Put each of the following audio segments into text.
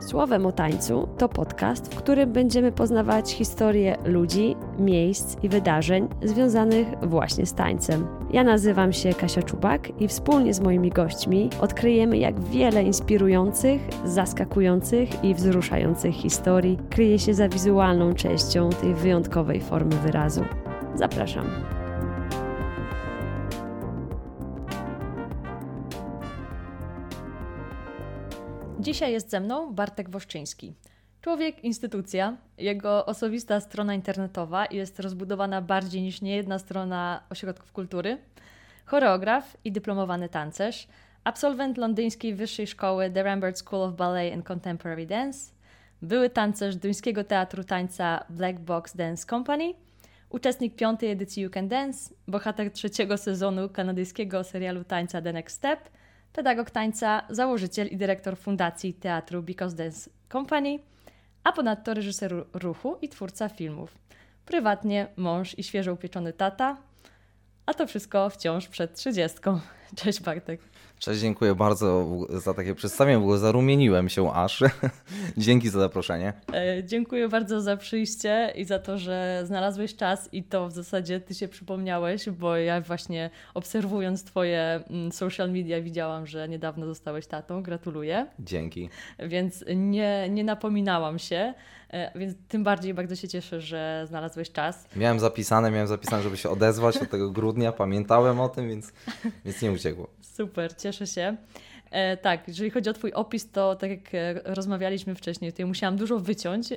Słowem o tańcu to podcast, w którym będziemy poznawać historię ludzi, miejsc i wydarzeń związanych właśnie z tańcem. Ja nazywam się Kasia Czubak i wspólnie z moimi gośćmi odkryjemy, jak wiele inspirujących, zaskakujących i wzruszających historii kryje się za wizualną częścią tej wyjątkowej formy wyrazu. Zapraszam. Dzisiaj jest ze mną Bartek Woszczyński. Człowiek, instytucja. Jego osobista strona internetowa jest rozbudowana bardziej niż niejedna strona ośrodków kultury. Choreograf i dyplomowany tancerz. Absolwent londyńskiej wyższej szkoły The Rambert School of Ballet and Contemporary Dance. Były tancerz duńskiego teatru tańca Black Box Dance Company. Uczestnik 5. edycji You Can Dance. Bohater 3. sezonu kanadyjskiego serialu tańca The Next Step. Pedagog tańca, założyciel i dyrektor fundacji teatru Because Dance Company, a ponadto reżyser ruchu i twórca filmów. Prywatnie mąż i świeżo upieczony tata, a to wszystko wciąż przed 30. Cześć Bartek. Cześć, dziękuję bardzo za takie przedstawienie, bo zarumieniłem się aż. Dzięki za zaproszenie. Dziękuję bardzo za przyjście i za to, że znalazłeś czas i to w zasadzie ty się przypomniałeś, bo ja właśnie obserwując twoje social media widziałam, że niedawno zostałeś tatą. Gratuluję. Dzięki. Więc nie napominałam się, więc tym bardziej bardzo się cieszę, że znalazłeś czas. Miałem zapisane, żeby się odezwać od tego grudnia, pamiętałem o tym, więc nie uciekło. Super, cieszę się. Tak, jeżeli chodzi o twój opis, to tak jak rozmawialiśmy wcześniej, to ja musiałam dużo wyciąć,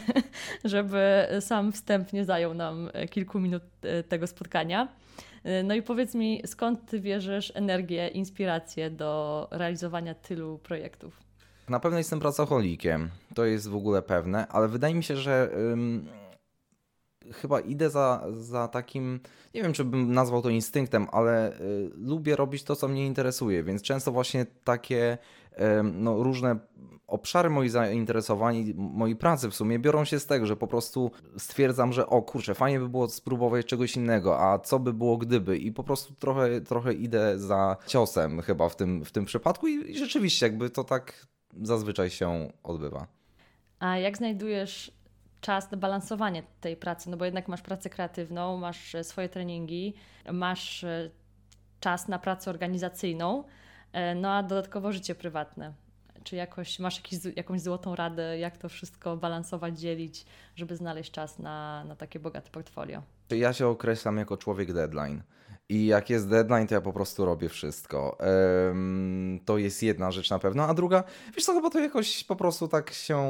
żeby sam wstęp nie zajął nam kilku minut tego spotkania. No i powiedz mi, skąd ty bierzesz energię, inspirację do realizowania tylu projektów? Na pewno jestem pracocholikiem, to jest w ogóle pewne, ale wydaje mi się, że chyba idę za takim, nie wiem, czy bym nazwał to instynktem, ale lubię robić to, co mnie interesuje, więc często właśnie takie różne obszary moich zainteresowań i mojej pracy w sumie biorą się z tego, że po prostu stwierdzam, że o kurczę, fajnie by było spróbować czegoś innego, a co by było gdyby, i po prostu trochę idę za ciosem chyba w tym przypadku i rzeczywiście jakby to tak zazwyczaj się odbywa. A jak znajdujesz czas na balansowanie tej pracy? No bo jednak masz pracę kreatywną, masz swoje treningi, masz czas na pracę organizacyjną, no a dodatkowo życie prywatne. Czy jakoś masz jakąś złotą radę, jak to wszystko balansować, dzielić, żeby znaleźć czas na takie bogate portfolio? Ja się określam jako człowiek deadline. I jak jest deadline, to ja po prostu robię wszystko. To jest jedna rzecz na pewno. A druga, wiesz co, chyba to jakoś po prostu tak się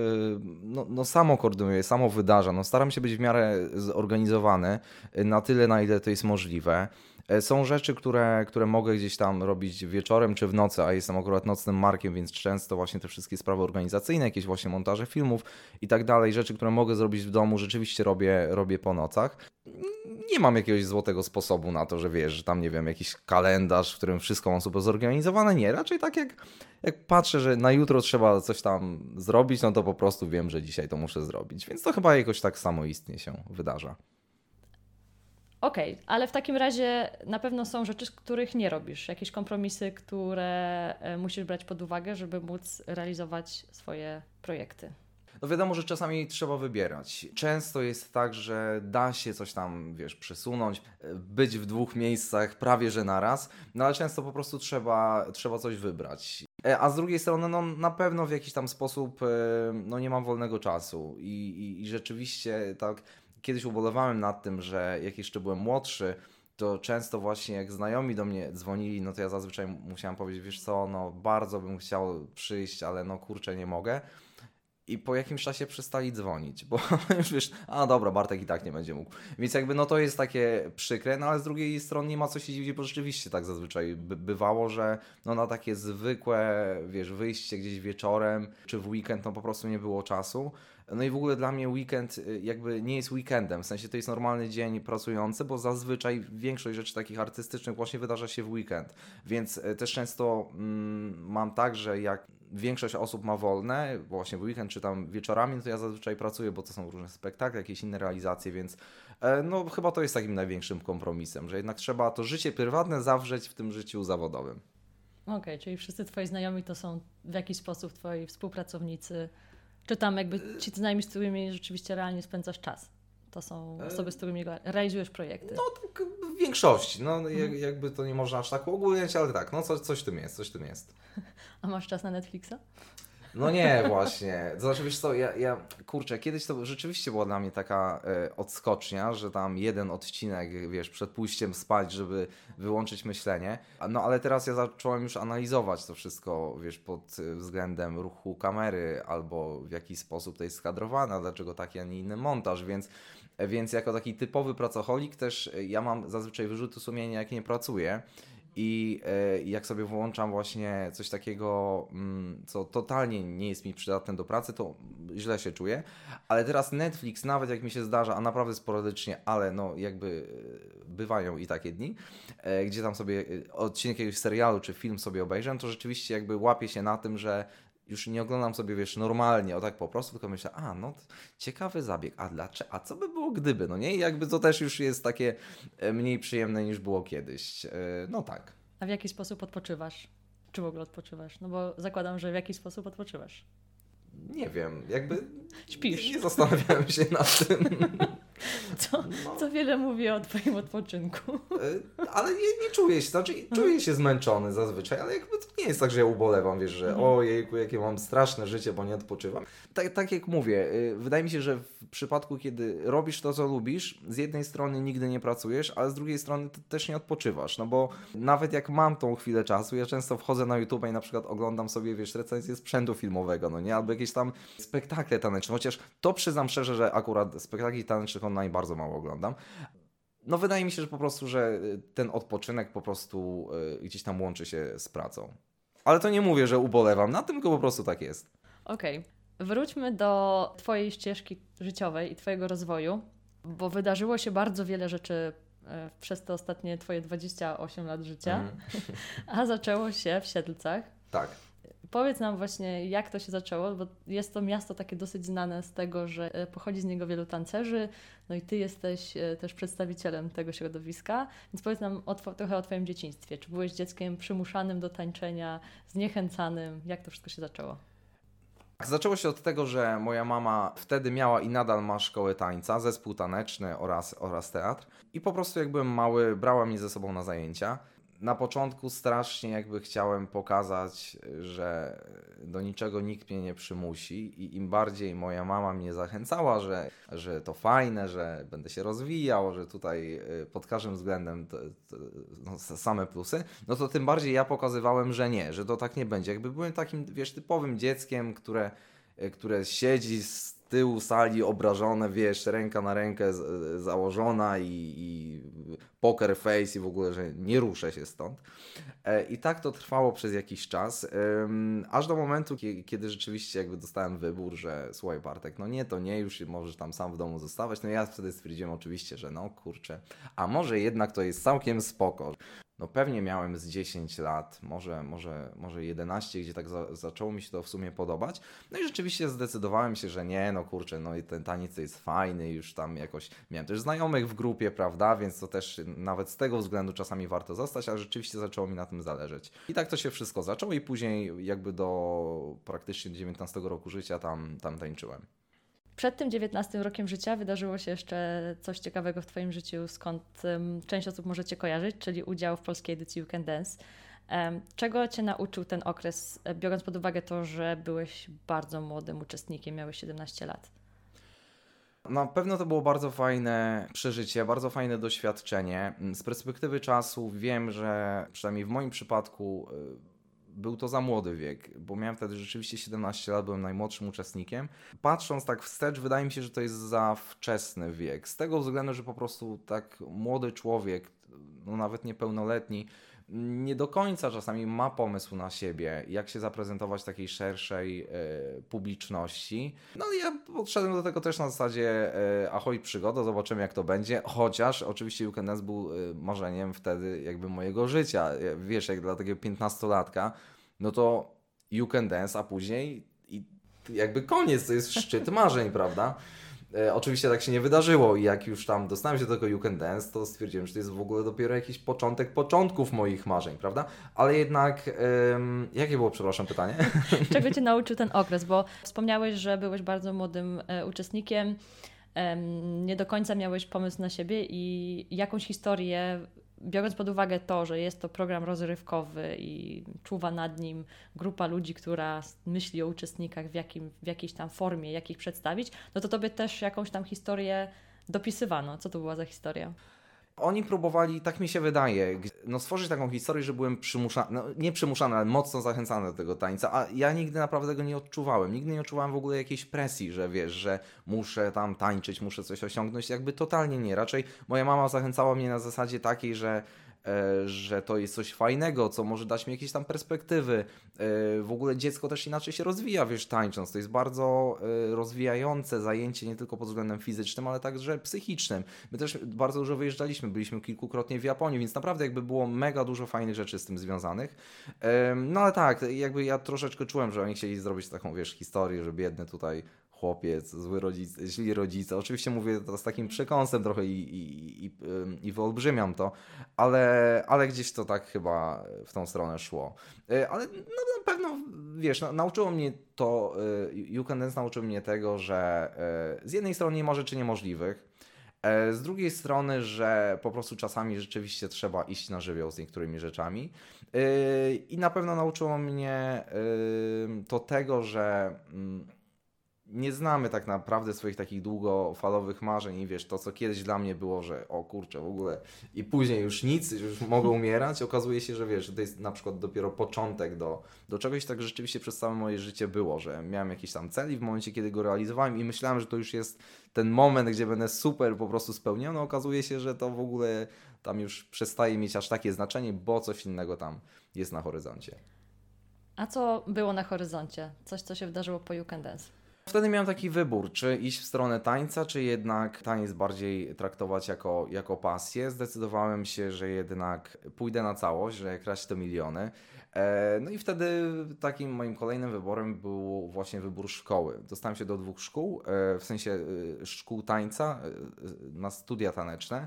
samo koordynuje, samo wydarza. Staram się być w miarę zorganizowany na tyle, na ile to jest możliwe. Są rzeczy, które mogę gdzieś tam robić wieczorem czy w nocy, a jestem akurat nocnym markiem, więc często właśnie te wszystkie sprawy organizacyjne, jakieś właśnie montaże filmów i tak dalej, rzeczy, które mogę zrobić w domu, rzeczywiście robię po nocach. Nie mam jakiegoś złotego sposobu na to, że wiesz, że tam nie wiem, jakiś kalendarz, w którym wszystko mam super zorganizowane. Nie, raczej tak jak patrzę, że na jutro trzeba coś tam zrobić, no to po prostu wiem, że dzisiaj to muszę zrobić. Więc to chyba jakoś tak samoistnie się wydarza. Okej, ale w takim razie na pewno są rzeczy, których nie robisz. Jakieś kompromisy, które musisz brać pod uwagę, żeby móc realizować swoje projekty. No wiadomo, że czasami trzeba wybierać. Często jest tak, że da się coś tam, wiesz, przesunąć, być w dwóch miejscach prawie że naraz, no ale często po prostu trzeba coś wybrać. A z drugiej strony, no na pewno w jakiś tam sposób nie mam wolnego czasu i rzeczywiście tak kiedyś ubolewałem nad tym, że jak jeszcze byłem młodszy, to często właśnie jak znajomi do mnie dzwonili, no to ja zazwyczaj musiałem powiedzieć, wiesz co, no bardzo bym chciał przyjść, ale no kurczę, nie mogę. I po jakimś czasie przestali dzwonić, bo już wiesz, a dobra, Bartek i tak nie będzie mógł. Więc jakby no to jest takie przykre, no ale z drugiej strony nie ma co się dziwić, bo rzeczywiście tak zazwyczaj bywało, że no na takie zwykłe, wiesz, wyjście gdzieś wieczorem czy w weekend, no po prostu nie było czasu. No i w ogóle dla mnie weekend jakby nie jest weekendem, w sensie to jest normalny dzień pracujący, bo zazwyczaj większość rzeczy takich artystycznych właśnie wydarza się w weekend. Więc też często mam tak, że jak większość osób ma wolne, właśnie w weekend czy tam wieczorami, no to ja zazwyczaj pracuję, bo to są różne spektakle, jakieś inne realizacje, więc no chyba to jest takim największym kompromisem, że jednak trzeba to życie prywatne zawrzeć w tym życiu zawodowym. Okej, czyli wszyscy twoi znajomi to są w jakiś sposób twoi współpracownicy, czy tam jakby ci znajomi, z którymi rzeczywiście realnie spędzasz czas? To są osoby, z którymi realizujesz projekty. No tak w większości, no jakby to nie można aż tak uogólniać, ale tak, no coś w tym jest, coś w tym jest. A masz czas na Netflixa? No nie, właśnie. To znaczy, wiesz co, kurczę, kiedyś to rzeczywiście była dla mnie taka odskocznia, że tam jeden odcinek, wiesz, przed pójściem spać, żeby wyłączyć myślenie. No ale teraz ja zacząłem już analizować to wszystko, wiesz, pod względem ruchu kamery albo w jaki sposób to jest skadrowane, dlaczego taki, a nie inny montaż, więc jako taki typowy pracoholik też ja mam zazwyczaj wyrzuty sumienia, jak nie pracuję. I jak sobie włączam właśnie coś takiego, co totalnie nie jest mi przydatne do pracy, to źle się czuję. Ale teraz Netflix, nawet jak mi się zdarza, a naprawdę sporadycznie, ale no jakby bywają i takie dni, gdzie tam sobie odcinek jakiegoś serialu czy film sobie obejrzę, to rzeczywiście jakby łapię się na tym, że już nie oglądam sobie, wiesz, normalnie, o tak po prostu, tylko myślę, no ciekawy zabieg, a co by było gdyby, no nie? I jakby to też już jest takie mniej przyjemne niż było kiedyś. No tak. A w jaki sposób odpoczywasz? Czy w ogóle odpoczywasz? No bo zakładam, że w jakiś sposób odpoczywasz. Nie wiem, jakby śpisz. Nie zastanawiałem się nad tym. Co wiele mówi o twoim odpoczynku. Ale nie czuję się, znaczy czuję się zmęczony zazwyczaj, ale jakby to nie jest tak, że ja ubolewam, wiesz, że ojejku, jakie mam straszne życie, bo nie odpoczywam. Tak jak mówię, wydaje mi się, że w przypadku, kiedy robisz to, co lubisz, z jednej strony nigdy nie pracujesz, ale z drugiej strony też nie odpoczywasz, no bo nawet jak mam tą chwilę czasu, ja często wchodzę na YouTube i na przykład oglądam sobie, wiesz, recenzję sprzętu filmowego, no nie, albo jakieś tam spektakle taneczne, chociaż to przyznam szczerze, że akurat spektakli tanecznych online bardzo mało oglądam. No wydaje mi się, że po prostu, że ten odpoczynek po prostu gdzieś tam łączy się z pracą. Ale to nie mówię, że ubolewam na tym, tylko po prostu tak jest. Okej. Wróćmy do twojej ścieżki życiowej i twojego rozwoju, bo wydarzyło się bardzo wiele rzeczy przez te ostatnie twoje 28 lat życia, a zaczęło się w Siedlcach. Tak. Powiedz nam właśnie, jak to się zaczęło, bo jest to miasto takie dosyć znane z tego, że pochodzi z niego wielu tancerzy, no i ty jesteś też przedstawicielem tego środowiska, więc powiedz nam trochę o twoim dzieciństwie. Czy byłeś dzieckiem przymuszanym do tańczenia, zniechęcanym? Jak to wszystko się zaczęło? Zaczęło się od tego, że moja mama wtedy miała i nadal ma szkołę tańca, zespół taneczny oraz teatr. I po prostu jak byłem mały, brała mnie ze sobą na zajęcia. Na początku strasznie jakby chciałem pokazać, że do niczego nikt mnie nie przymusi i im bardziej moja mama mnie zachęcała, że to fajne, że będę się rozwijał, że tutaj pod każdym względem same plusy, no to tym bardziej ja pokazywałem, że nie, że to tak nie będzie. Jakby byłem takim, wiesz, typowym dzieckiem, które siedzi z tyłu sali obrażone, wiesz, ręka na rękę założona i poker face i w ogóle, że nie ruszę się stąd. I tak to trwało przez jakiś czas, aż do momentu, kiedy rzeczywiście jakby dostałem wybór, że słuchaj Bartek, no nie, to nie, już możesz tam sam w domu zostawać. No ja wtedy stwierdziłem oczywiście, że no kurczę, a może jednak to jest całkiem spoko. No pewnie miałem z 10 lat, może 11, gdzie tak zaczęło mi się to w sumie podobać. No i rzeczywiście zdecydowałem się, że nie, no kurczę, no i ten taniec jest fajny, już tam jakoś miałem też znajomych w grupie, prawda, więc to też nawet z tego względu czasami warto zostać, ale rzeczywiście zaczęło mi na tym zależeć. I tak to się wszystko zaczęło i później jakby do praktycznie 19 roku życia tam tańczyłem. Przed tym 19 rokiem życia wydarzyło się jeszcze coś ciekawego w twoim życiu, skąd część osób może cię kojarzyć, czyli udział w polskiej edycji You Can Dance. Czego cię nauczył ten okres, biorąc pod uwagę to, że byłeś bardzo młodym uczestnikiem, miałeś 17 lat? Na pewno to było bardzo fajne przeżycie, bardzo fajne doświadczenie. Z perspektywy czasu wiem, że przynajmniej w moim przypadku był to za młody wiek, bo miałem wtedy rzeczywiście 17 lat, byłem najmłodszym uczestnikiem. Patrząc tak wstecz, wydaje mi się, że to jest za wczesny wiek. Z tego względu, że po prostu tak młody człowiek, no nawet niepełnoletni, nie do końca czasami ma pomysł na siebie, jak się zaprezentować takiej szerszej publiczności. No i ja podszedłem do tego też na zasadzie ahoj przygoda, zobaczymy jak to będzie, chociaż oczywiście You Can Dance był marzeniem wtedy jakby mojego życia. Wiesz, jak dla takiego 15-latka, no to You Can Dance, a później i jakby koniec, to jest szczyt marzeń, prawda? Oczywiście tak się nie wydarzyło i jak już tam dostałem się do tego You Can Dance, to stwierdziłem, że to jest w ogóle dopiero jakiś początek początków moich marzeń, prawda? Ale jednak, jakie było, przepraszam, pytanie? Czego Cię nauczył ten okres? Bo wspomniałeś, że byłeś bardzo młodym uczestnikiem, nie do końca miałeś pomysł na siebie i jakąś historię, biorąc pod uwagę to, że jest to program rozrywkowy i czuwa nad nim grupa ludzi, która myśli o uczestnikach w jakiejś tam formie, jak ich przedstawić, no to Tobie też jakąś tam historię dopisywano. Co to była za historia? Oni próbowali, tak mi się wydaje, no stworzyć taką historię, że byłem przymuszany, no nie przymuszany, ale mocno zachęcany do tego tańca, a ja nigdy naprawdę tego nie odczuwałem. Nigdy nie odczuwałem w ogóle jakiejś presji, że wiesz, że muszę tam tańczyć, muszę coś osiągnąć. Jakby totalnie nie. Raczej moja mama zachęcała mnie na zasadzie takiej, że to jest coś fajnego, co może dać mi jakieś tam perspektywy. W ogóle dziecko też inaczej się rozwija, wiesz, tańcząc. To jest bardzo rozwijające zajęcie, nie tylko pod względem fizycznym, ale także psychicznym. My też bardzo dużo wyjeżdżaliśmy, byliśmy kilkukrotnie w Japonii, więc naprawdę jakby było mega dużo fajnych rzeczy z tym związanych. No ale tak, jakby ja troszeczkę czułem, że oni chcieli zrobić taką, wiesz, historię, że biedny tutaj chłopiec, źli rodzice. Oczywiście mówię to z takim przekąsem trochę i wyolbrzymiam to, ale gdzieś to tak chyba w tą stronę szło. Ale no, na pewno, wiesz, nauczyło mnie to, You Can Dance nauczył mnie tego, że z jednej strony nie ma rzeczy niemożliwych, z drugiej strony, że po prostu czasami rzeczywiście trzeba iść na żywioł z niektórymi rzeczami. I na pewno nauczyło mnie to tego, że nie znamy tak naprawdę swoich takich długofalowych marzeń i wiesz, to co kiedyś dla mnie było, że o kurczę, w ogóle i później już nic, już mogę umierać, okazuje się, że wiesz, że to jest na przykład dopiero początek do czegoś, tak rzeczywiście przez całe moje życie było, że miałem jakiś tam cel i w momencie, kiedy go realizowałem i myślałem, że to już jest ten moment, gdzie będę super po prostu spełniony, okazuje się, że to w ogóle tam już przestaje mieć aż takie znaczenie, bo coś innego tam jest na horyzoncie. A co było na horyzoncie? Coś, co się wydarzyło po You Can Dance? Wtedy miałem taki wybór, czy iść w stronę tańca, czy jednak taniec bardziej traktować jako pasję. Zdecydowałem się, że jednak pójdę na całość, że jak raz to miliony. No i wtedy takim moim kolejnym wyborem był właśnie wybór szkoły. Dostałem się do 2 szkół, w sensie szkół tańca na studia taneczne.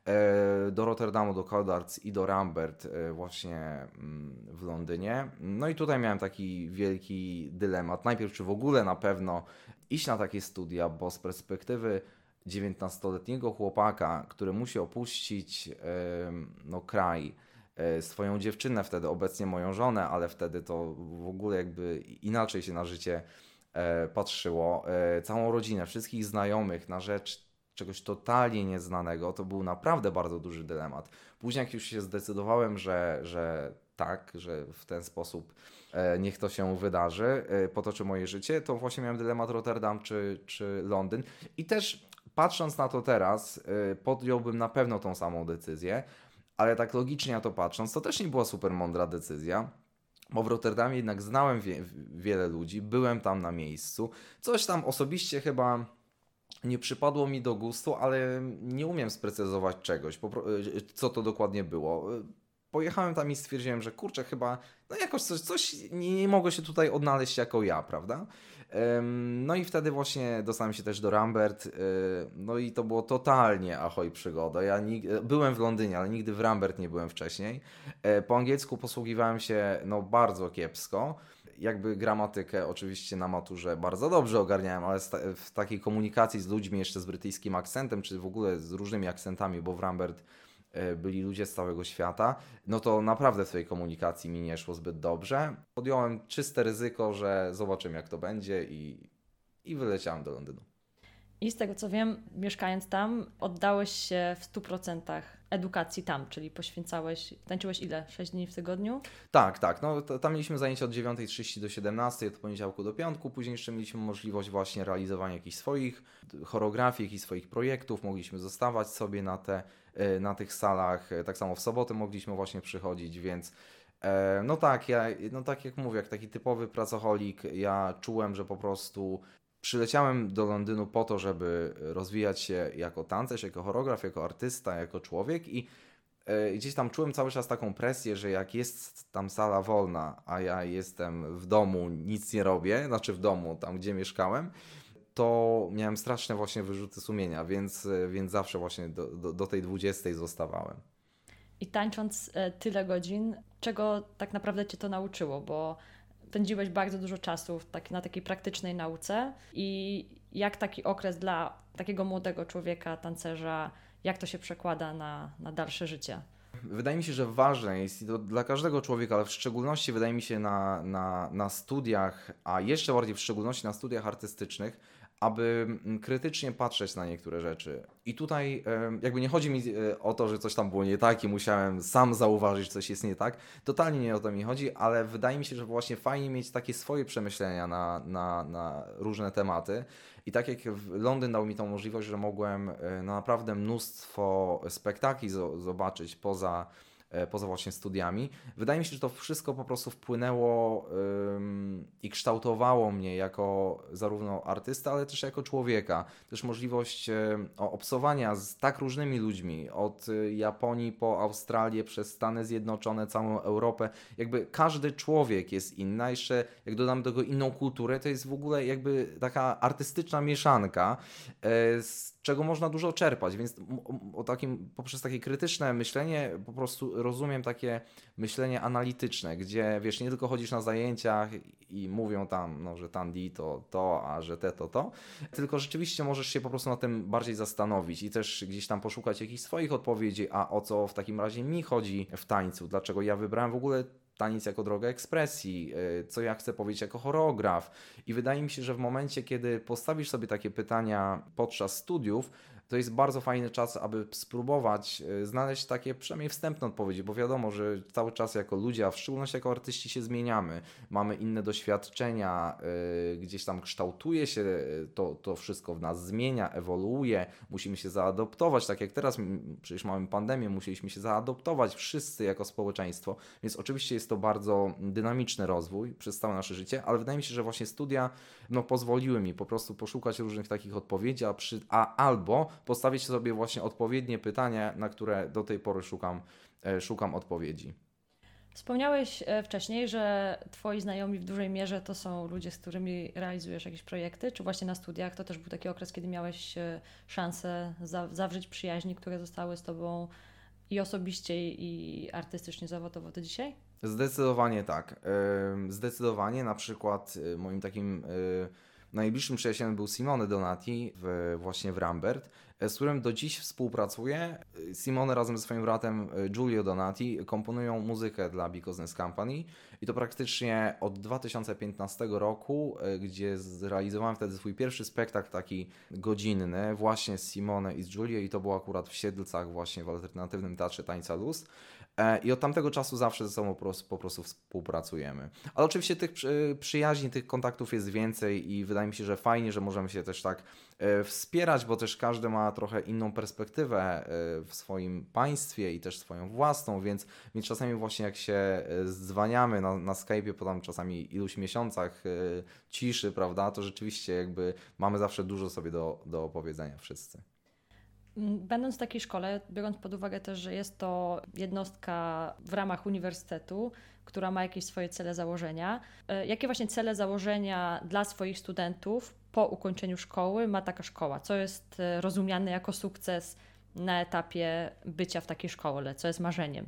Do Rotterdamu, do Codarts i do Rambert właśnie w Londynie. No i tutaj miałem taki wielki dylemat. Najpierw, czy w ogóle na pewno iść na takie studia, bo z perspektywy 19-letniego chłopaka, który musi opuścić kraj, swoją dziewczynę wtedy, obecnie moją żonę, ale wtedy to w ogóle jakby inaczej się na życie patrzyło. Całą rodzinę, wszystkich znajomych na rzecz czegoś totalnie nieznanego, to był naprawdę bardzo duży dylemat. Później jak już się zdecydowałem, że tak, że w ten sposób niech to się wydarzy, potoczy moje życie, to właśnie miałem dylemat Rotterdam czy Londyn. I też patrząc na to teraz, podjąłbym na pewno tą samą decyzję, ale tak logicznie na to patrząc, to też nie była super mądra decyzja. Bo w Rotterdamie jednak znałem wiele ludzi, byłem tam na miejscu. Coś tam osobiście chyba nie przypadło mi do gustu, ale nie umiem sprecyzować czegoś, co to dokładnie było. Pojechałem tam i stwierdziłem, że kurczę, chyba no jakoś coś nie mogło się tutaj odnaleźć jako ja, prawda? No i wtedy właśnie dostałem się też do Rambert, no i to było totalnie ahoj przygoda. Ja byłem w Londynie, ale nigdy w Rambert nie byłem wcześniej. Po angielsku posługiwałem się no bardzo kiepsko. Jakby gramatykę oczywiście na maturze bardzo dobrze ogarniałem, ale w takiej komunikacji z ludźmi jeszcze z brytyjskim akcentem, czy w ogóle z różnymi akcentami, bo w Rambert byli ludzie z całego świata, no to naprawdę w tej komunikacji mi nie szło zbyt dobrze. Podjąłem czyste ryzyko, że zobaczymy jak to będzie i wyleciałem do Londynu. I z tego co wiem, mieszkając tam, oddałeś się w 100% edukacji tam, czyli tańczyłeś ile? 6 dni w tygodniu? Tak. No, tam mieliśmy zajęcia od 9:30 do 17:00, od poniedziałku do piątku. Później jeszcze mieliśmy możliwość właśnie realizowania jakichś swoich choreografii, jakichś swoich projektów. Mogliśmy zostawać sobie na tych salach. Tak samo w sobotę mogliśmy właśnie przychodzić, więc no tak jak mówię, jak taki typowy pracoholik, ja czułem, że po prostu przyleciałem do Londynu po to, żeby rozwijać się jako tancerz, jako choreograf, jako artysta, jako człowiek i gdzieś tam czułem cały czas taką presję, że jak jest tam sala wolna, a ja jestem w domu, nic nie robię, znaczy w domu, tam gdzie mieszkałem, to miałem straszne właśnie wyrzuty sumienia, więc zawsze właśnie do tej 20 zostawałem. I tańcząc tyle godzin, czego tak naprawdę Cię to nauczyło? Bo spędziłeś bardzo dużo czasu na takiej praktycznej nauce i jak taki okres dla takiego młodego człowieka, tancerza, jak to się przekłada na dalsze życie? Wydaje mi się, że ważne jest i to dla każdego człowieka, ale w szczególności wydaje mi się na studiach, a jeszcze bardziej w szczególności na studiach artystycznych, aby krytycznie patrzeć na niektóre rzeczy. I tutaj jakby nie chodzi mi o to, że coś tam było nie tak i musiałem sam zauważyć, że coś jest nie tak. Totalnie nie o to mi chodzi, ale wydaje mi się, że właśnie fajnie mieć takie swoje przemyślenia na różne tematy. I tak jak Londyn dał mi tą możliwość, że mogłem naprawdę mnóstwo spektakli zobaczyć poza właśnie studiami. Wydaje mi się, że to wszystko po prostu wpłynęło i kształtowało mnie jako zarówno artysta, ale też jako człowieka. Też możliwość obcowania z tak różnymi ludźmi, od Japonii po Australię, przez Stany Zjednoczone, całą Europę. Jakby każdy człowiek jest inny, a jeszcze jak dodam do tego inną kulturę, to jest w ogóle jakby taka artystyczna mieszanka, z czego można dużo czerpać, więc poprzez takie krytyczne myślenie po prostu rozumiem takie myślenie analityczne, gdzie wiesz, nie tylko chodzisz na zajęciach i mówią tam, no, że Tandy to, a że to, tylko rzeczywiście możesz się po prostu na tym bardziej zastanowić i też gdzieś tam poszukać jakichś swoich odpowiedzi, a o co w takim razie mi chodzi w tańcu, dlaczego ja wybrałem w ogóle taniec jako drogę ekspresji, co ja chcę powiedzieć jako choreograf. I wydaje mi się, że w momencie, kiedy postawisz sobie takie pytania podczas studiów, to jest bardzo fajny czas, aby spróbować znaleźć takie przynajmniej wstępne odpowiedzi, bo wiadomo, że cały czas jako ludzie, a w szczególności jako artyści się zmieniamy, mamy inne doświadczenia, gdzieś tam kształtuje się to wszystko w nas, zmienia, ewoluuje, musimy się zaadoptować, tak jak teraz przecież mamy pandemię, musieliśmy się zaadoptować wszyscy jako społeczeństwo, więc oczywiście jest to bardzo dynamiczny rozwój przez całe nasze życie, ale wydaje mi się, że właśnie studia pozwoliły mi po prostu poszukać różnych takich odpowiedzi, albo postawić sobie właśnie odpowiednie pytania, na które do tej pory szukam odpowiedzi. Wspomniałeś wcześniej, że Twoi znajomi w dużej mierze to są ludzie, z którymi realizujesz jakieś projekty, czy właśnie na studiach to też był taki okres, kiedy miałeś szansę zawrzeć przyjaźni, które zostały z Tobą i osobiście, i artystycznie, zawodowo do dzisiaj? Zdecydowanie tak. Zdecydowanie na przykład moim takim najbliższym przyjacielem był Simone Donati właśnie w Rambert, z którym do dziś współpracuję. Simone razem ze swoim bratem Giulio Donati komponują muzykę dla Business Company i to praktycznie od 2015 roku, gdzie zrealizowałem wtedy swój pierwszy spektakl taki godzinny właśnie z Simone i z Giulio i to było akurat w Siedlcach właśnie w alternatywnym teatrze tańca Luz. I od tamtego czasu zawsze ze sobą po prostu współpracujemy. Ale oczywiście tych przyjaźni, tych kontaktów jest więcej i wydaje mi się, że fajnie, że możemy się też tak wspierać, bo też każdy ma trochę inną perspektywę w swoim państwie i też swoją własną, więc czasami właśnie jak się dzwaniamy na Skype'ie po tam czasami iluś miesiącach ciszy, prawda, to rzeczywiście jakby mamy zawsze dużo sobie do opowiedzenia wszyscy. Będąc w takiej szkole, biorąc pod uwagę też, że jest to jednostka w ramach uniwersytetu, która ma jakieś swoje cele, założenia, jakie właśnie cele, założenia dla swoich studentów po ukończeniu szkoły ma taka szkoła? Co jest rozumiane jako sukces na etapie bycia w takiej szkole? Co jest marzeniem?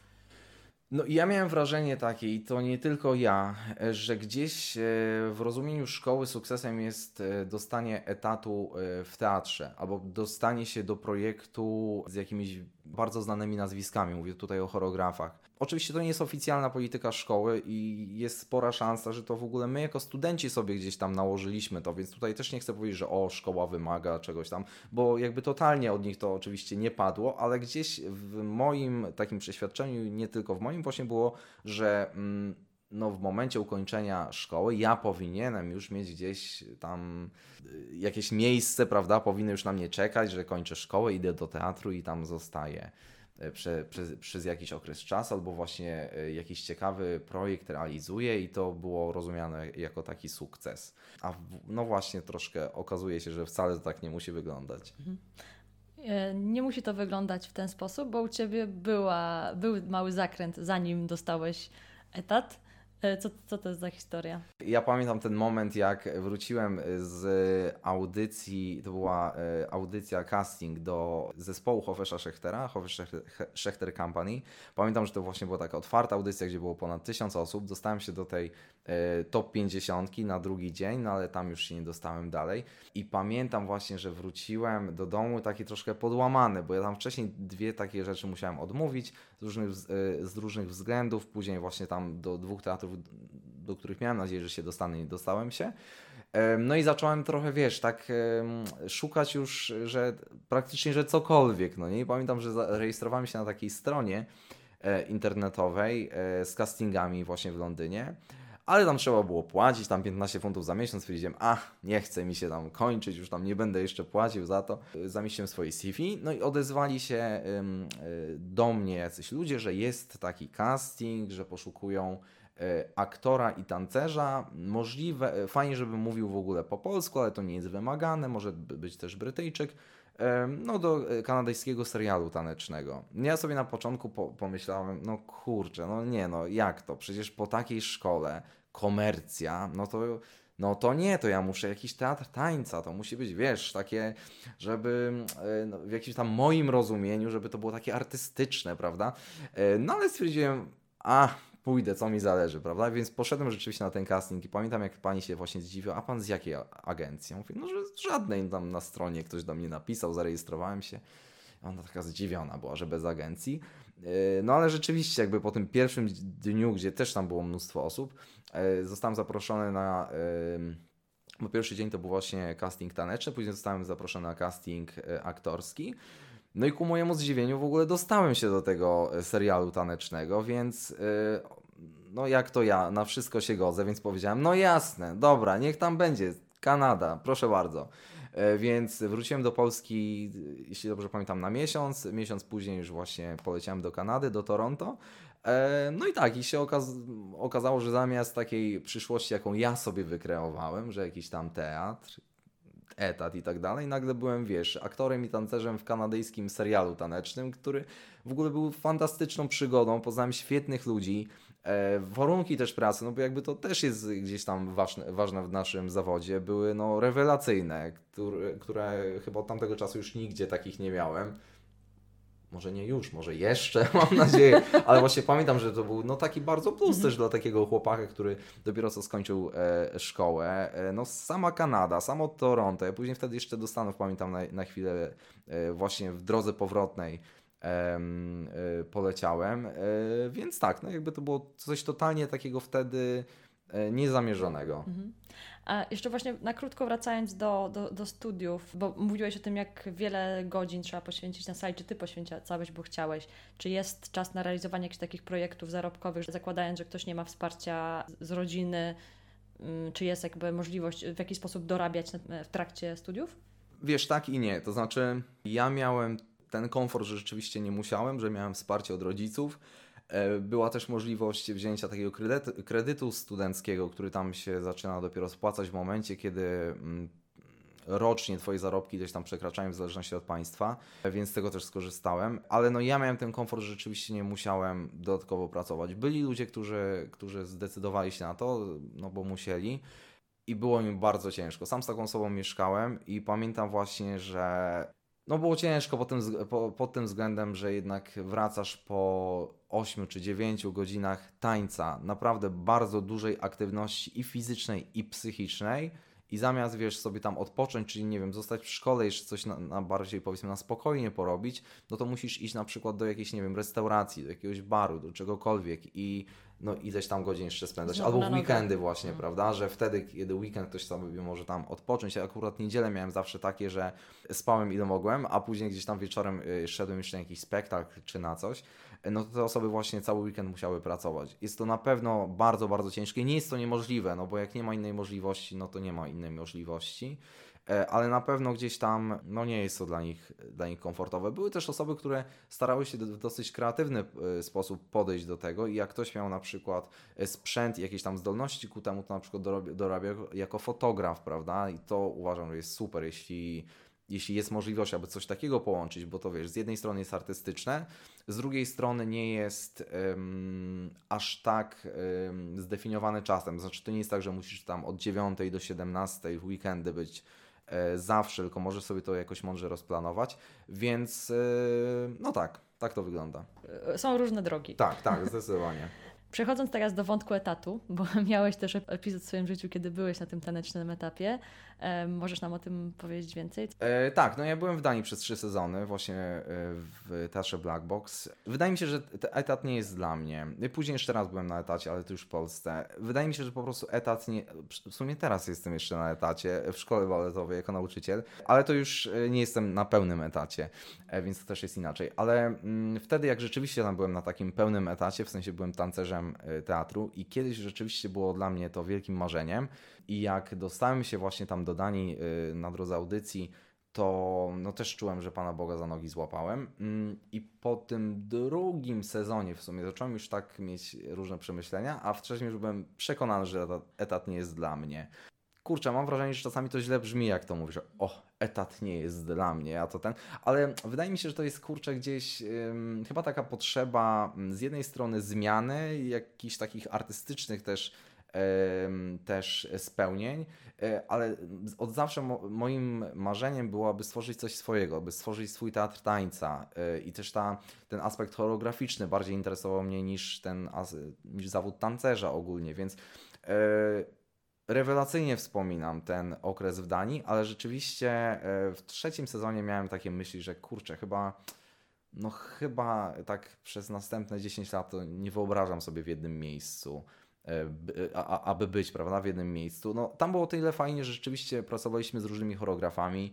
No i ja miałem wrażenie takie, i to nie tylko ja, że gdzieś w rozumieniu szkoły sukcesem jest dostanie etatu w teatrze albo dostanie się do projektu z jakimiś bardzo znanymi nazwiskami, mówię tutaj o choreografach. Oczywiście to nie jest oficjalna polityka szkoły i jest spora szansa, że to w ogóle my jako studenci sobie gdzieś tam nałożyliśmy to, więc tutaj też nie chcę powiedzieć, że szkoła wymaga czegoś tam, bo jakby totalnie od nich to oczywiście nie padło, ale gdzieś w moim takim przeświadczeniu, nie tylko w moim właśnie było, że w momencie ukończenia szkoły ja powinienem już mieć gdzieś tam jakieś miejsce, prawda, powinny już na mnie czekać, że kończę szkołę, idę do teatru i tam zostaję przez jakiś okres czasu, albo właśnie jakiś ciekawy projekt realizuję i to było rozumiane jako taki sukces. A właśnie troszkę okazuje się, że wcale to tak nie musi wyglądać. Nie musi to wyglądać w ten sposób, bo u Ciebie był mały zakręt, zanim dostałeś etat. Co to jest za historia? Ja pamiętam ten moment, jak wróciłem z audycji, to była audycja casting do zespołu Hofesza Schechtera, Hofesh Schechter Company. Pamiętam, że to właśnie była taka otwarta audycja, gdzie było ponad 1000 osób. Dostałem się do tej top 50 na drugi dzień, no ale tam już się nie dostałem dalej. I pamiętam właśnie, że wróciłem do domu taki troszkę podłamany, bo ja tam wcześniej 2 takie rzeczy musiałem odmówić z różnych względów. Później właśnie tam do 2 teatrów, do których miałem nadzieję, że się dostanę, nie dostałem się. No i zacząłem trochę, wiesz, tak szukać już, że praktycznie, że cokolwiek, no nie? I pamiętam, że zarejestrowałem się na takiej stronie internetowej z castingami właśnie w Londynie, ale tam trzeba było płacić, tam 15 funtów za miesiąc, stwierdziłem, nie chce mi się tam kończyć, już tam nie będę jeszcze płacił za to. Zamieściłem swoje CV, no i odezwali się do mnie jacyś ludzie, że jest taki casting, że poszukują aktora i tancerza, możliwe, fajnie, żeby mówił w ogóle po polsku, ale to nie jest wymagane, może być też Brytyjczyk, no do kanadyjskiego serialu tanecznego. Ja sobie na początku pomyślałem, no kurczę, no nie, no jak to, przecież po takiej szkole, komercja, no to nie, to ja muszę jakiś teatr tańca, to musi być, wiesz, takie, żeby no, w jakimś tam moim rozumieniu, żeby to było takie artystyczne, prawda? No ale stwierdziłem, pójdę, co mi zależy, prawda? Więc poszedłem rzeczywiście na ten casting i pamiętam, jak pani się właśnie zdziwiła, a pan z jakiej agencji? Ja mówię, no że z żadnej, tam na stronie ktoś do mnie napisał, zarejestrowałem się. Ona taka zdziwiona była, że bez agencji. No ale rzeczywiście jakby po tym pierwszym dniu, gdzie też tam było mnóstwo osób, zostałem zaproszony na... Bo pierwszy dzień to był właśnie casting taneczny, później zostałem zaproszony na casting aktorski. No i ku mojemu zdziwieniu w ogóle dostałem się do tego serialu tanecznego, więc no jak to ja, na wszystko się godzę, więc powiedziałem, no jasne, dobra, niech tam będzie, Kanada, proszę bardzo. Więc wróciłem do Polski, jeśli dobrze pamiętam, na miesiąc później już właśnie poleciałem do Kanady, do Toronto. No i tak, i się okazało, że zamiast takiej przyszłości, jaką ja sobie wykreowałem, że jakiś tam teatr, etat i tak dalej. Nagle byłem, wiesz, aktorem i tancerzem w kanadyjskim serialu tanecznym, który w ogóle był fantastyczną przygodą. Poznałem świetnych ludzi, warunki też pracy, no bo jakby to też jest gdzieś tam ważne w naszym zawodzie, były no rewelacyjne, które chyba od tamtego czasu już nigdzie takich nie miałem. Może nie już, może jeszcze, mam nadzieję, ale właśnie pamiętam, że to był no taki bardzo plus też dla takiego chłopaka, który dopiero co skończył szkołę. No sama Kanada, samo Toronto, ja później wtedy jeszcze do Stanów, pamiętam na chwilę właśnie w drodze powrotnej poleciałem, więc tak, no jakby to było coś totalnie takiego wtedy niezamierzonego. A jeszcze właśnie na krótko wracając do studiów, bo mówiłeś o tym, jak wiele godzin trzeba poświęcić na sali, czy Ty poświęcałeś, bo chciałeś. Czy jest czas na realizowanie jakichś takich projektów zarobkowych, zakładając, że ktoś nie ma wsparcia z rodziny, czy jest jakby możliwość w jakiś sposób dorabiać w trakcie studiów? Wiesz, tak i nie. To znaczy ja miałem ten komfort, że rzeczywiście nie musiałem, że miałem wsparcie od rodziców. Była też możliwość wzięcia takiego kredytu studenckiego, który tam się zaczyna dopiero spłacać w momencie, kiedy rocznie Twoje zarobki gdzieś tam przekraczają w zależności od państwa, więc z tego też skorzystałem. Ale no ja miałem ten komfort, że rzeczywiście nie musiałem dodatkowo pracować. Byli ludzie, którzy zdecydowali się na to, no bo musieli. I było mi bardzo ciężko. Sam z taką osobą mieszkałem i pamiętam właśnie, że no było ciężko pod tym względem, że jednak wracasz po 8 czy 9 godzinach tańca, naprawdę bardzo dużej aktywności i fizycznej, i psychicznej. I zamiast, wiesz, sobie tam odpocząć, czyli nie wiem, zostać w szkole, jeszcze coś na bardziej, powiedzmy, na spokojnie porobić, no to musisz iść na przykład do jakiejś, nie wiem, restauracji, do jakiegoś baru, do czegokolwiek i no ileś tam godzin jeszcze spędzać. Znowu Albo w weekendy właśnie, prawda, że wtedy, kiedy weekend ktoś sobie może tam odpocząć. Ja akurat niedzielę miałem zawsze takie, że spałem ile mogłem, a później gdzieś tam wieczorem szedłem jeszcze na jakiś spektakl czy na coś. No to te osoby właśnie cały weekend musiały pracować. Jest to na pewno bardzo, bardzo ciężkie. Nie jest to niemożliwe, no bo jak nie ma innej możliwości, no to nie ma innej możliwości. Ale na pewno gdzieś tam no nie jest to dla nich komfortowe. Były też osoby, które starały się w dosyć kreatywny sposób podejść do tego i jak ktoś miał na przykład sprzęt i jakieś tam zdolności ku temu, to na przykład dorabia jako fotograf, prawda? I to uważam, że jest super, jeśli jeśli jest możliwość, aby coś takiego połączyć, bo to wiesz, z jednej strony jest artystyczne, z drugiej strony nie jest aż tak zdefiniowane czasem. Znaczy to nie jest tak, że musisz tam od 9 do 17 w weekendy być zawsze, tylko możesz sobie to jakoś mądrze rozplanować, więc no tak to wygląda. Są różne drogi. Tak, zdecydowanie. Przechodząc teraz do wątku etatu, bo miałeś też epizod w swoim życiu, kiedy byłeś na tym tanecznym etapie. Możesz nam o tym powiedzieć więcej? Tak, no ja byłem w Danii przez 3 sezony, właśnie w Teatrze Black Box. Wydaje mi się, że etat nie jest dla mnie. Później jeszcze raz byłem na etacie, ale to już w Polsce. Wydaje mi się, że po prostu etat nie... W sumie teraz jestem jeszcze na etacie w szkole baletowej jako nauczyciel, ale to już nie jestem na pełnym etacie, więc to też jest inaczej. Ale wtedy jak rzeczywiście tam byłem na takim pełnym etacie, w sensie byłem tancerzem teatru i kiedyś rzeczywiście było dla mnie to wielkim marzeniem i jak dostałem się właśnie tam do Danii na drodze audycji, to no też czułem, że Pana Boga za nogi złapałem i po tym drugim sezonie w sumie zacząłem już tak mieć różne przemyślenia, a wcześniej już byłem przekonany, że etat nie jest dla mnie. Kurczę, mam wrażenie, że czasami to źle brzmi, jak to mówisz, etat nie jest dla mnie, a to ale wydaje mi się, że to jest, kurczę, gdzieś chyba taka potrzeba z jednej strony zmiany, jakichś takich artystycznych też spełnień, ale od zawsze moim marzeniem było, aby stworzyć coś swojego, by stworzyć swój teatr tańca i też ten aspekt choreograficzny bardziej interesował mnie niż niż zawód tancerza ogólnie, więc rewelacyjnie wspominam ten okres w Danii, ale rzeczywiście w 3. sezonie miałem takie myśli, że kurczę, chyba tak przez następne 10 lat to nie wyobrażam sobie w jednym miejscu, aby być, prawda, w jednym miejscu. No, tam było tyle fajnie, że rzeczywiście pracowaliśmy z różnymi choreografami,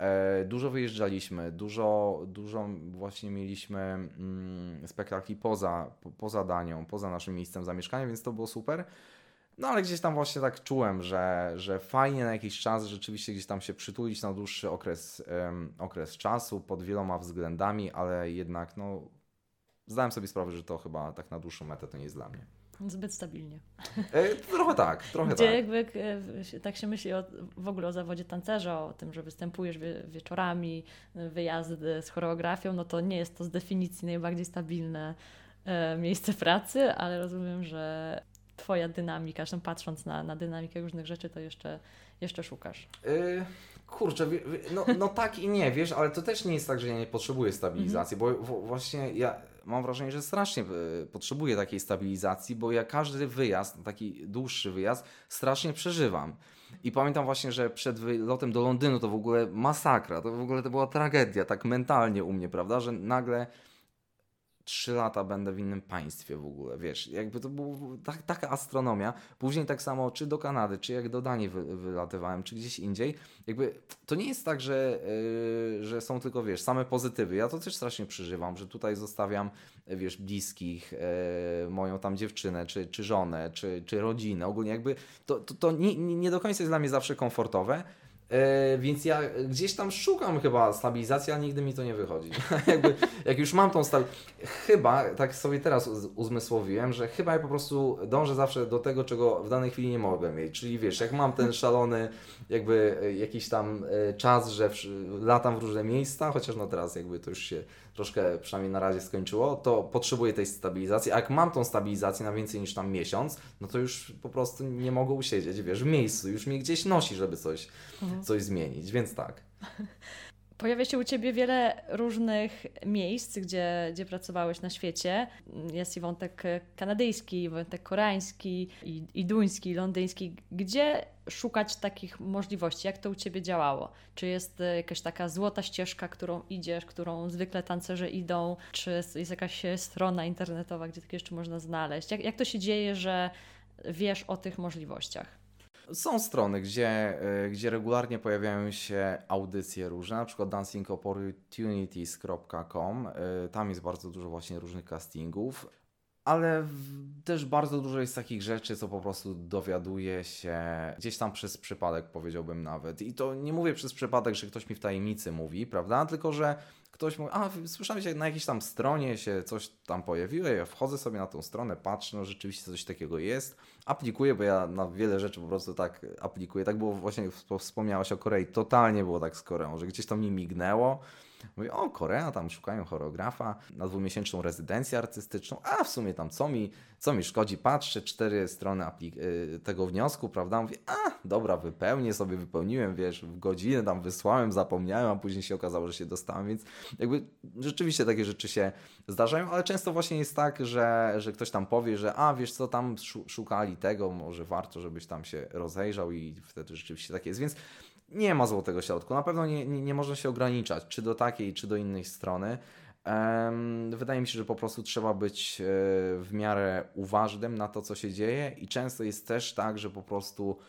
dużo wyjeżdżaliśmy, właśnie mieliśmy spektakli poza Danią, poza naszym miejscem zamieszkania, więc to było super. No ale gdzieś tam właśnie tak czułem, że fajnie na jakiś czas rzeczywiście gdzieś tam się przytulić na dłuższy okres czasu pod wieloma względami, ale jednak no zdałem sobie sprawę, że to chyba tak na dłuższą metę to nie jest dla mnie. Zbyt stabilnie. Trochę tak. Gdzie jakby tak się myśli w ogóle o zawodzie tancerza, o tym, że występujesz wieczorami, wyjazdy z choreografią, no to nie jest to z definicji najbardziej stabilne miejsce pracy, ale rozumiem, że Twoja dynamika, zresztą patrząc na dynamikę różnych rzeczy, to jeszcze szukasz. Kurczę, no tak i nie, wiesz, ale to też nie jest tak, że ja nie potrzebuję stabilizacji, bo właśnie ja mam wrażenie, że strasznie potrzebuję takiej stabilizacji, bo ja każdy wyjazd, taki dłuższy wyjazd, strasznie przeżywam. I pamiętam właśnie, że przed wylotem do Londynu to w ogóle masakra, to była tragedia, tak mentalnie u mnie, prawda, że nagle 3 lata będę w innym państwie w ogóle, wiesz, jakby to była taka astronomia. Później tak samo, czy do Kanady, czy jak do Danii wylatywałem, czy gdzieś indziej, jakby to nie jest tak, że są tylko, wiesz, same pozytywy. Ja to też strasznie przeżywam, że tutaj zostawiam, wiesz, bliskich, moją tam dziewczynę, czy żonę, czy rodzinę. Ogólnie jakby to nie do końca jest dla mnie zawsze komfortowe. Więc ja gdzieś tam szukam chyba stabilizacji, ale nigdy mi to nie wychodzi. Jak już mam tą chyba, tak sobie teraz uzmysłowiłem, że chyba ja po prostu dążę zawsze do tego, czego w danej chwili nie mogę mieć. Czyli wiesz, jak mam ten szalony jakby jakiś tam czas, że latam w różne miejsca, chociaż no teraz jakby to już się troszkę przynajmniej na razie skończyło, to potrzebuję tej stabilizacji. A jak mam tą stabilizację na więcej niż tam miesiąc, no to już po prostu nie mogę usiedzieć, wiesz, w miejscu. Już mnie gdzieś nosi, żeby coś zmienić, więc tak. Pojawia się u Ciebie wiele różnych miejsc, gdzie pracowałeś na świecie. Jest i wątek kanadyjski, i wątek koreański, i duński, i londyński. Gdzie szukać takich możliwości? Jak to u Ciebie działało? Czy jest jakaś taka złota ścieżka, którą idziesz, którą zwykle tancerze idą? Czy jest jakaś strona internetowa, gdzie takie jeszcze można znaleźć? Jak to się dzieje, że wiesz o tych możliwościach? Są strony, gdzie regularnie pojawiają się audycje różne, na przykład dancingopportunities.com. Tam jest bardzo dużo właśnie różnych castingów. ale też bardzo dużo jest takich rzeczy, co po prostu dowiaduje się gdzieś tam przez przypadek, powiedziałbym nawet. I to nie mówię przez przypadek, że ktoś mi w tajemnicy mówi, prawda? Tylko, że ktoś mówi, słyszałem, że na jakiejś tam stronie się coś tam pojawiło, ja wchodzę sobie na tą stronę, patrzę, no rzeczywiście coś takiego jest, aplikuję, bo ja na wiele rzeczy po prostu tak aplikuję. Tak było właśnie, wspomniałaś o Korei, totalnie było tak z Koreą, że gdzieś tam mi mignęło. Mówię, Korea, tam szukają choreografa na 2-miesięczną rezydencję artystyczną, a w sumie tam co mi szkodzi, patrzę, 4 strony tego wniosku, prawda, mówię, dobra, wypełniłem, wiesz, w godzinę tam wysłałem, zapomniałem, a później się okazało, że się dostałem, więc jakby rzeczywiście takie rzeczy się zdarzają, ale często właśnie jest tak, że ktoś tam powie, że wiesz co, tam szukali tego, może warto, żebyś tam się rozejrzał i wtedy rzeczywiście tak jest, więc nie ma złotego środku. Na pewno nie można się ograniczać, czy do takiej, czy do innej strony. Wydaje mi się, że po prostu trzeba być w miarę uważnym na to, co się dzieje i często jest też tak, że po prostu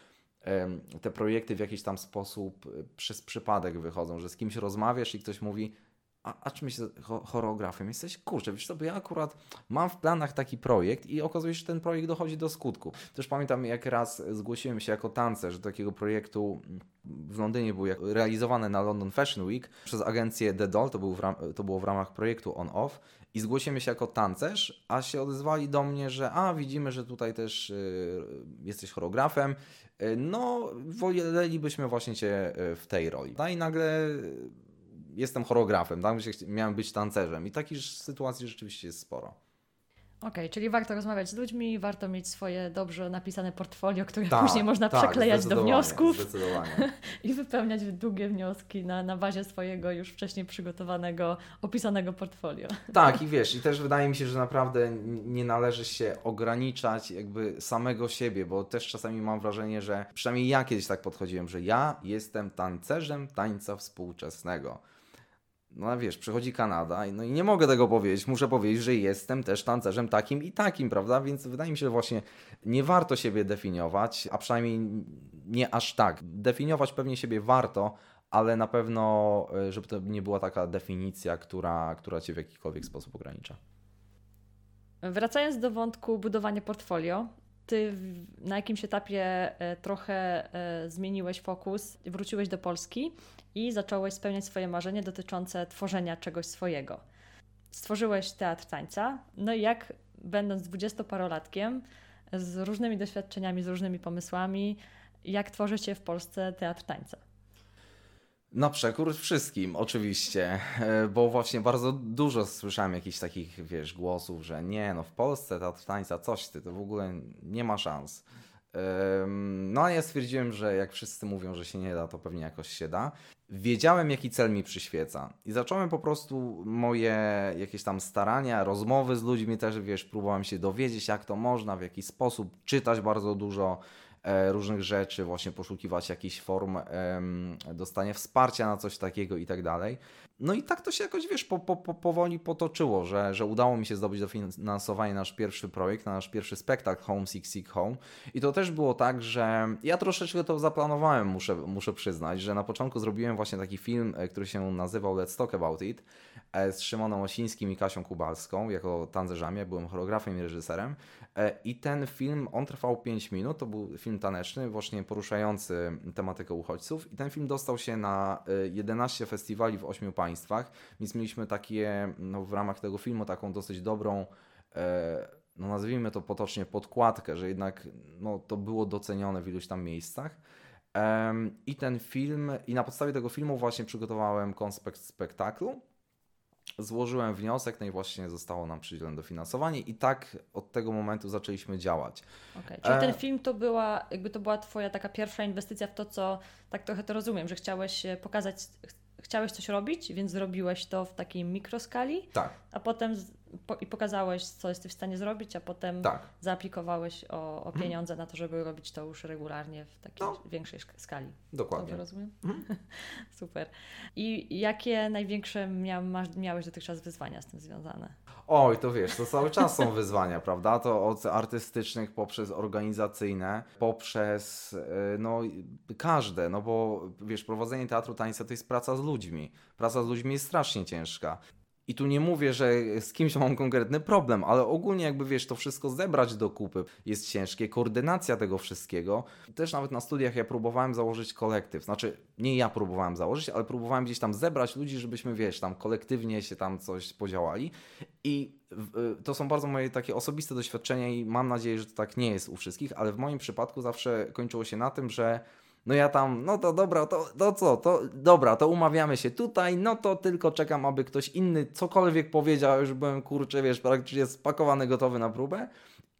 te projekty w jakiś tam sposób przez przypadek wychodzą, że z kimś rozmawiasz i ktoś mówi, a czym jesteś choreografem? Jesteś, kurczę, wiesz co, bo ja akurat mam w planach taki projekt i okazuje się, że ten projekt dochodzi do skutku. Też pamiętam, jak raz zgłosiłem się jako tancerz do takiego projektu w Londynie, był realizowany na London Fashion Week przez agencję The Doll, to było w ramach projektu On-Off i zgłosiłem się jako tancerz, a się odezwali do mnie, że widzimy, że tutaj też jesteś choreografem, no wolelibyśmy właśnie Cię w tej roli. No i nagle jestem choreografem, tak? Miałem być tancerzem i takich sytuacji rzeczywiście jest sporo. Okej, czyli warto rozmawiać z ludźmi, warto mieć swoje dobrze napisane portfolio, które później można przeklejać do wniosków i wypełniać długie wnioski na bazie swojego już wcześniej przygotowanego, opisanego portfolio. Tak, i wiesz, i też wydaje mi się, że naprawdę nie należy się ograniczać jakby samego siebie, bo też czasami mam wrażenie, że przynajmniej ja kiedyś tak podchodziłem, że ja jestem tancerzem tańca współczesnego. No wiesz, przychodzi Kanada i nie mogę tego powiedzieć, muszę powiedzieć, że jestem też tancerzem takim i takim, prawda? Więc wydaje mi się, że właśnie nie warto siebie definiować, a przynajmniej nie aż tak. Definiować pewnie siebie warto, ale na pewno, żeby to nie była taka definicja, która Cię w jakikolwiek sposób ogranicza. Wracając do wątku budowania portfolio, Ty na jakimś etapie trochę zmieniłeś fokus, wróciłeś do Polski i zacząłeś spełniać swoje marzenie dotyczące tworzenia czegoś swojego. Stworzyłeś teatr tańca, no i jak będąc 20-parolatkiem z różnymi doświadczeniami, z różnymi pomysłami, jak tworzy się w Polsce teatr tańca? Na przekór wszystkim, oczywiście, bo właśnie bardzo dużo słyszałem jakichś takich, wiesz, głosów, że nie, w Polsce teatr tańca, coś ty, to w ogóle nie ma szans. No a ja stwierdziłem, że jak wszyscy mówią, że się nie da, to pewnie jakoś się da. Wiedziałem, jaki cel mi przyświeca i zacząłem po prostu moje jakieś tam starania, rozmowy z ludźmi też, wiesz, próbowałem się dowiedzieć, jak to można, w jaki sposób, czytać bardzo dużo różnych rzeczy, właśnie poszukiwać jakichś form dostania wsparcia na coś takiego i tak dalej. No i tak to się jakoś, wiesz, powoli potoczyło, że udało mi się zdobyć dofinansowanie na nasz pierwszy projekt, na nasz pierwszy spektakl Home Sick Sick Home. I to też było tak, że ja troszeczkę to zaplanowałem, muszę przyznać, że na początku zrobiłem właśnie taki film, który się nazywał Let's Talk About It z Szymonem Osińskim i Kasią Kubalską jako tancerzami, ja byłem choreografem i reżyserem. I ten film, on trwał 5 minut, to był film taneczny, właśnie poruszający tematykę uchodźców i ten film dostał się na 11 festiwali w 8 państwach, więc mieliśmy takie, w ramach tego filmu taką dosyć dobrą, nazwijmy to potocznie podkładkę, że jednak to było docenione w iluś tam miejscach. I ten film, i na podstawie tego filmu właśnie przygotowałem konspekt spektaklu. Złożyłem wniosek, no i właśnie zostało nam przydzielone dofinansowanie i tak od tego momentu zaczęliśmy działać. Okay. Czyli ten film to była Twoja taka pierwsza inwestycja w to, co, tak trochę to rozumiem, że chciałeś pokazać, chciałeś coś robić, więc zrobiłeś to w takiej mikroskali, tak. A potem pokazałeś, co jesteś w stanie zrobić, a potem zaaplikowałeś o pieniądze na to, żeby robić to już regularnie w takiej większej skali. Dokładnie. Dobrze rozumiem? Super. I jakie największe miałeś dotychczas wyzwania z tym związane? Oj, to wiesz, to cały czas są wyzwania, prawda? To od artystycznych poprzez organizacyjne, poprzez każde, bo wiesz, prowadzenie teatru tańca to jest praca z ludźmi. Praca z ludźmi jest strasznie ciężka. I tu nie mówię, że z kimś mam konkretny problem, ale ogólnie jakby wiesz, to wszystko zebrać do kupy jest ciężkie, koordynacja tego wszystkiego. Też nawet na studiach ja próbowałem założyć kolektyw, znaczy nie ja próbowałem założyć, ale próbowałem gdzieś tam zebrać ludzi, żebyśmy wiesz, tam kolektywnie się tam coś podziałali i to są bardzo moje takie osobiste doświadczenia i mam nadzieję, że to tak nie jest u wszystkich, ale w moim przypadku zawsze kończyło się na tym, że no ja tam, no to dobra, to co, to dobra, to umawiamy się tutaj, no to tylko czekam, aby ktoś inny cokolwiek powiedział, już byłem, kurczę, wiesz, praktycznie spakowany, gotowy na próbę.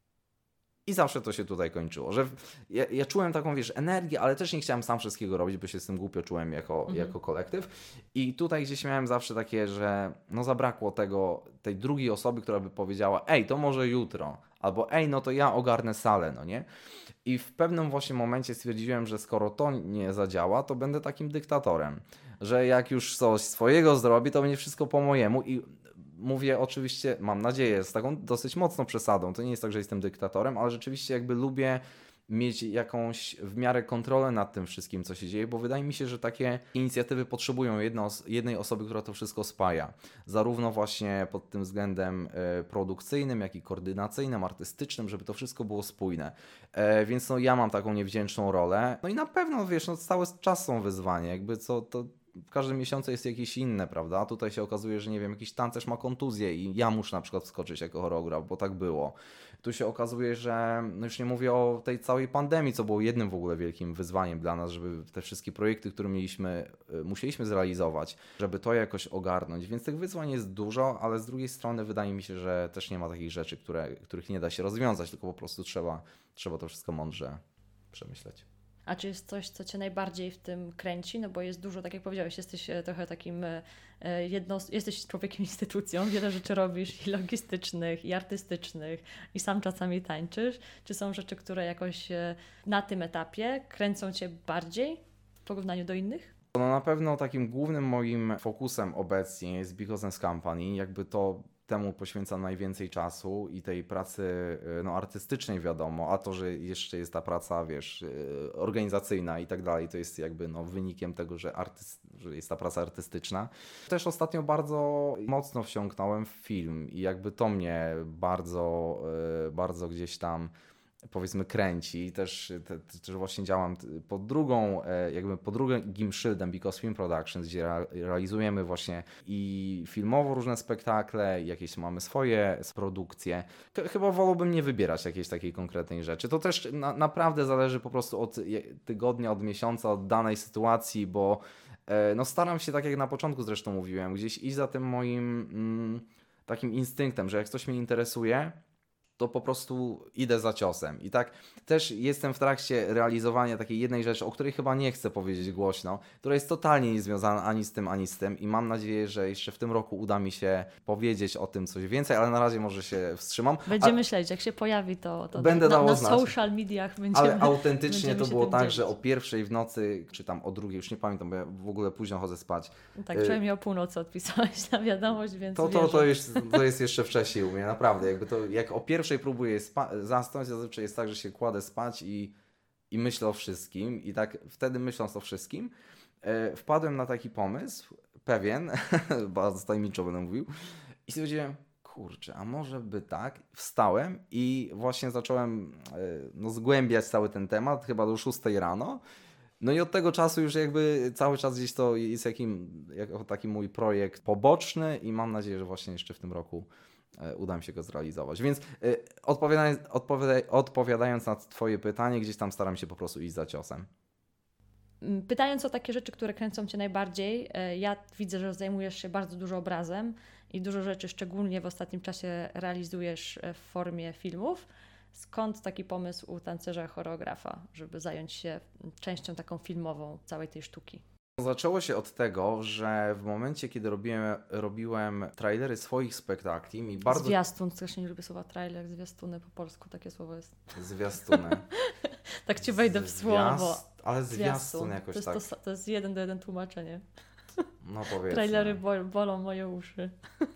I zawsze to się tutaj kończyło, że ja czułem taką, wiesz, energię, ale też nie chciałem sam wszystkiego robić, bo się z tym głupio czułem jako kolektyw. I tutaj gdzieś miałem zawsze takie, że no zabrakło tej drugiej osoby, która by powiedziała, ej, to może jutro, albo ej, no to ja ogarnę salę, no nie? I w pewnym właśnie momencie stwierdziłem, że skoro to nie zadziała, to będę takim dyktatorem, że jak już coś swojego zrobi, to będzie wszystko po mojemu i mówię oczywiście, mam nadzieję, z taką dosyć mocną przesadą. To nie jest tak, że jestem dyktatorem, ale rzeczywiście jakby lubię mieć jakąś w miarę kontrolę nad tym wszystkim, co się dzieje, bo wydaje mi się, że takie inicjatywy potrzebują jednej osoby, która to wszystko spaja. Zarówno właśnie pod tym względem produkcyjnym, jak i koordynacyjnym, artystycznym, żeby to wszystko było spójne. Więc no ja mam taką niewdzięczną rolę. No i na pewno, wiesz, no cały czas są wyzwania, jakby to w każdym miesiącu jest jakieś inne, prawda? Tutaj się okazuje, że nie wiem, jakiś tancerz ma kontuzję i ja muszę na przykład wskoczyć jako choreograf, bo tak było. Tu się okazuje, że no już nie mówię o tej całej pandemii, co było jednym w ogóle wielkim wyzwaniem dla nas, żeby te wszystkie projekty, które musieliśmy zrealizować, żeby to jakoś ogarnąć. Więc tych wyzwań jest dużo, ale z drugiej strony wydaje mi się, że też nie ma takich rzeczy, których nie da się rozwiązać, tylko po prostu trzeba to wszystko mądrze przemyśleć. A czy jest coś, co Cię najbardziej w tym kręci? No bo jest dużo, tak jak powiedziałeś, jesteś trochę takim, jesteś człowiekiem instytucją, wiele rzeczy robisz i logistycznych, i artystycznych, i sam czasami tańczysz. Czy są rzeczy, które jakoś na tym etapie kręcą Cię bardziej w porównaniu do innych? No na pewno takim głównym moim fokusem obecnie jest Because Company, jakby to temu poświęcam najwięcej czasu i tej pracy no, artystycznej wiadomo, a to, że jeszcze jest ta praca, wiesz, organizacyjna i tak dalej, to jest jakby no, wynikiem tego, że jest ta praca artystyczna. Też ostatnio bardzo mocno wsiąknąłem w film i jakby to mnie bardzo gdzieś tam powiedzmy kręci. Też właśnie działam pod drugim szyldem Because Film Productions, gdzie realizujemy właśnie i filmowo różne spektakle, jakieś mamy swoje produkcje. Chyba wolałbym nie wybierać jakiejś takiej konkretnej rzeczy. To też naprawdę zależy po prostu od tygodnia, od miesiąca, od danej sytuacji, bo no staram się, tak jak na początku zresztą mówiłem, gdzieś iść za tym moim takim instynktem, że jak coś mnie interesuje, to po prostu idę za ciosem. I tak też jestem w trakcie realizowania takiej jednej rzeczy, o której chyba nie chcę powiedzieć głośno, która jest totalnie niezwiązana ani z tym i mam nadzieję, że jeszcze w tym roku uda mi się powiedzieć o tym coś więcej, ale na razie może się wstrzymam. Będziemy śledzić, jak się pojawi to będę na social mediach będziemy. Ale autentycznie to było tak, dzielić. Że o 1:00 w nocy, czy tam o 2:00, już nie pamiętam, bo ja w ogóle późno chodzę spać. Tak, wczoraj mi o północy odpisałeś na wiadomość, więc to jest jeszcze wcześniej u mnie, naprawdę. Jakby to, jak o 1:00 próbuję zasnąć, zazwyczaj jest tak, że się kładę spać i myślę o wszystkim. I tak wtedy myśląc o wszystkim, wpadłem na taki pomysł, pewien, bardzo tajemniczo będę mówił, i stwierdziłem, kurczę, a może by tak? Wstałem i właśnie zacząłem zgłębiać cały ten temat, chyba do 6 rano. No i od tego czasu już jakby cały czas gdzieś to jest jako taki mój projekt poboczny i mam nadzieję, że właśnie jeszcze w tym roku uda mi się go zrealizować. Więc odpowiadając na Twoje pytanie, gdzieś tam staram się po prostu iść za ciosem. Pytając o takie rzeczy, które kręcą Cię najbardziej, ja widzę, że zajmujesz się bardzo dużo obrazem i dużo rzeczy, szczególnie w ostatnim czasie, realizujesz w formie filmów. Skąd taki pomysł u tancerza choreografa, żeby zająć się częścią taką filmową całej tej sztuki? Zaczęło się od tego, że w momencie, kiedy robiłem trailery swoich spektakli mi bardzo... Zwiastun, strasznie nie lubię słowa trailer, zwiastuny po polsku, takie słowo jest. Zwiastuny. Tak Ci wejdę w słowo. Ale zwiastun jakoś to jest tak. To jest 1:1 tłumaczenie. No powiedzmy. Trailery bolą moje uszy.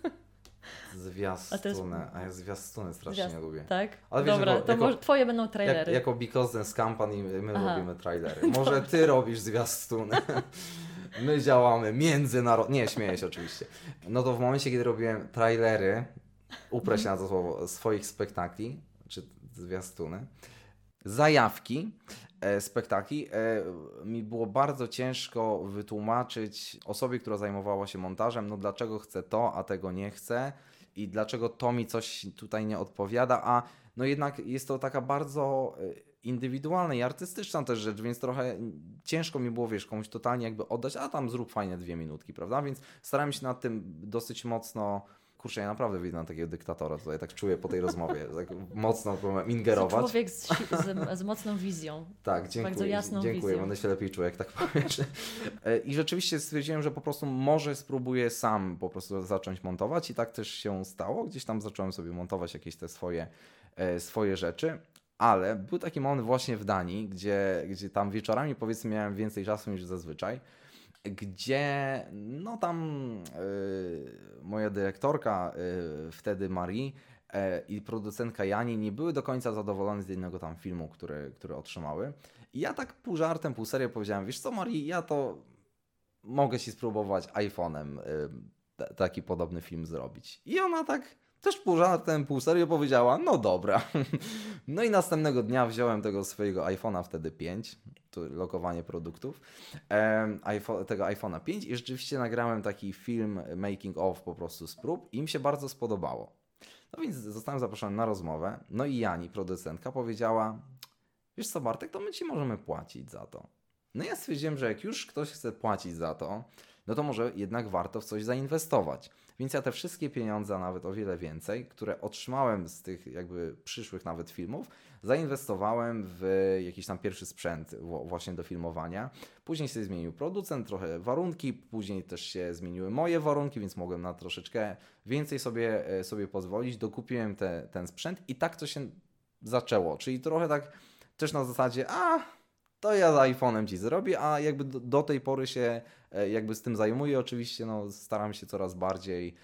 Zwiastuny, a ja zwiastuny strasznie nie lubię. Tak? Ale dobra, to może Twoje będą trailery. Jako Because Company my robimy trailery. Może Ty robisz zwiastuny. My działamy międzynarodowo. Nie, śmieję się oczywiście. No to w momencie, kiedy robiłem trailery, uprę się na to słowo, swoich spektakli, czy zwiastuny, zajawki spektakli, mi było bardzo ciężko wytłumaczyć osobie, która zajmowała się montażem, no dlaczego chcę to, a tego nie chcę i dlaczego to mi coś tutaj nie odpowiada, a no jednak jest to taka bardzo indywidualna i artystyczna też rzecz, więc trochę ciężko mi było, wiesz, komuś totalnie jakby oddać, a tam zrób fajne 2 minutki, prawda? Więc starałem się nad tym dosyć mocno. Kurczę, ja naprawdę widzę na takiego dyktatora tutaj, tak czuję po tej rozmowie, tak mocno ingerować. Człowiek z mocną wizją. Tak, dziękuję. Bardzo jasną dziękuję, wizją. będę się lepiej czuł, jak tak powiesz. I rzeczywiście stwierdziłem, że po prostu może spróbuję sam po prostu zacząć montować i tak też się stało. Gdzieś tam zacząłem sobie montować jakieś te swoje rzeczy. Ale był taki moment właśnie w Danii, gdzie tam wieczorami powiedzmy miałem więcej czasu niż zazwyczaj, gdzie no tam moja dyrektorka wtedy Marii i producentka Jani nie były do końca zadowolone z jednego tam filmu, który otrzymały. I ja tak pół żartem, pół serio powiedziałem, wiesz co Marii, ja to mogę ci spróbować iPhone'em taki podobny film zrobić. I ona tak też pół żartem, pół serio powiedziała, no dobra. No i następnego dnia wziąłem tego swojego iPhone'a, wtedy 5, tu lokowanie produktów, tego iPhone'a 5 i rzeczywiście nagrałem taki film making of po prostu z prób i im się bardzo spodobało. No więc zostałem zaproszony na rozmowę, no i Jani, producentka, powiedziała, wiesz co Bartek, to my ci możemy płacić za to. No ja stwierdziłem, że jak już ktoś chce płacić za to, no to może jednak warto w coś zainwestować. Więc ja te wszystkie pieniądze, a nawet o wiele więcej, które otrzymałem z tych jakby przyszłych nawet filmów, zainwestowałem w jakiś tam pierwszy sprzęt właśnie do filmowania. Później się zmienił producent, trochę warunki, później też się zmieniły moje warunki, więc mogłem na troszeczkę więcej sobie pozwolić. Dokupiłem ten sprzęt i tak to się zaczęło. Czyli trochę tak też na zasadzie, to ja z iPhone'em ci zrobię, a jakby do tej pory się jakby z tym zajmuję. Oczywiście no, staram się coraz bardziej,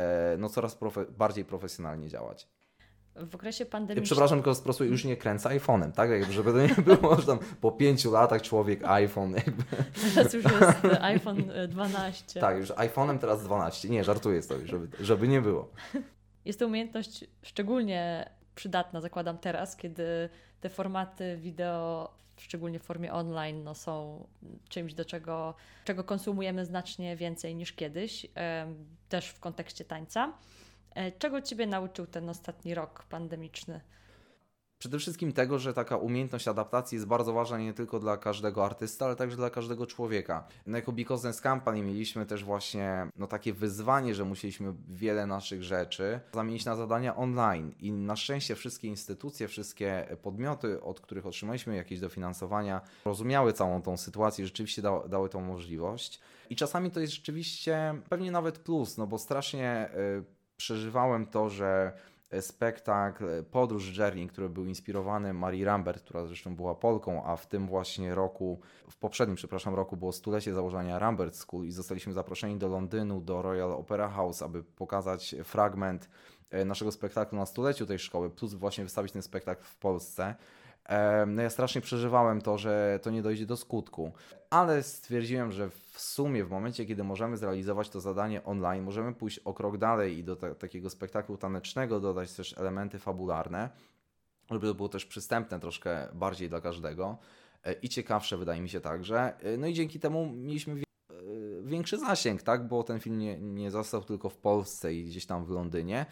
bardziej profesjonalnie działać. W okresie pandemii... Przepraszam, tylko sprostuję, już nie kręcę iPhone'em, tak? Jakby, żeby to nie było, że tam po 5 latach człowiek iPhone jakby... Teraz już jest iPhone 12. Tak, już iPhone'em teraz 12. Nie, żartuję sobie, żeby nie było. Jest to umiejętność szczególnie przydatna, zakładam teraz, kiedy te formaty wideo, szczególnie w formie online, no są czymś, czego konsumujemy znacznie więcej niż kiedyś, też w kontekście tańca. Czego Ciebie nauczył ten ostatni rok pandemiczny? Przede wszystkim tego, że taka umiejętność adaptacji jest bardzo ważna nie tylko dla każdego artysty, ale także dla każdego człowieka. No jako Because Dance Company mieliśmy też właśnie takie wyzwanie, że musieliśmy wiele naszych rzeczy zamienić na zadania online i na szczęście wszystkie instytucje, wszystkie podmioty, od których otrzymaliśmy jakieś dofinansowania, rozumiały całą tą sytuację i rzeczywiście dały tą możliwość. I czasami to jest rzeczywiście pewnie nawet plus, no bo strasznie przeżywałem to, że spektakl Podróż Journey, który był inspirowany Marii Rambert, która zresztą była Polką, a w tym właśnie roku, w poprzednim, roku było 100-lecie założenia Rambert School i zostaliśmy zaproszeni do Londynu, do Royal Opera House, aby pokazać fragment naszego spektaklu na 100-leciu tej szkoły, plus właśnie wystawić ten spektakl w Polsce. No ja strasznie przeżywałem to, że to nie dojdzie do skutku, ale stwierdziłem, że w sumie w momencie, kiedy możemy zrealizować to zadanie online, możemy pójść o krok dalej i do takiego spektaklu tanecznego dodać też elementy fabularne, żeby to było też przystępne troszkę bardziej dla każdego i ciekawsze wydaje mi się także. No i dzięki temu mieliśmy większy zasięg, tak? Bo ten film nie został tylko w Polsce i gdzieś tam w Londynie,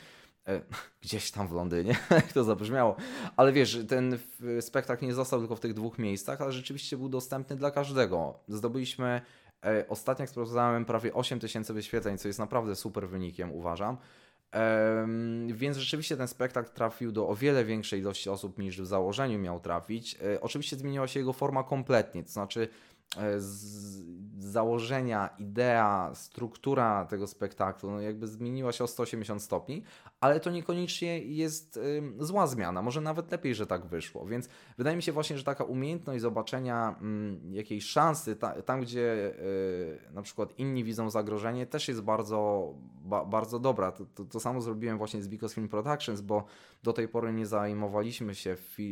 jak to zabrzmiało, ale wiesz, ten spektakl nie został tylko w tych 2 miejscach, ale rzeczywiście był dostępny dla każdego. Zdobyliśmy, ostatnio jak sprawdzałem, prawie 8 000 wyświetleń, co jest naprawdę super wynikiem, uważam. Więc rzeczywiście ten spektakl trafił do o wiele większej ilości osób niż w założeniu miał trafić. Oczywiście zmieniła się jego forma kompletnie, to znaczy z założenia, idea, struktura tego spektaklu no jakby zmieniła się o 180 stopni, ale to niekoniecznie jest zła zmiana, może nawet lepiej, że tak wyszło, więc wydaje mi się właśnie, że taka umiejętność zobaczenia jakiejś szansy tam, gdzie na przykład inni widzą zagrożenie, też jest bardzo dobra. To samo zrobiłem właśnie z Because Film Productions, bo do tej pory nie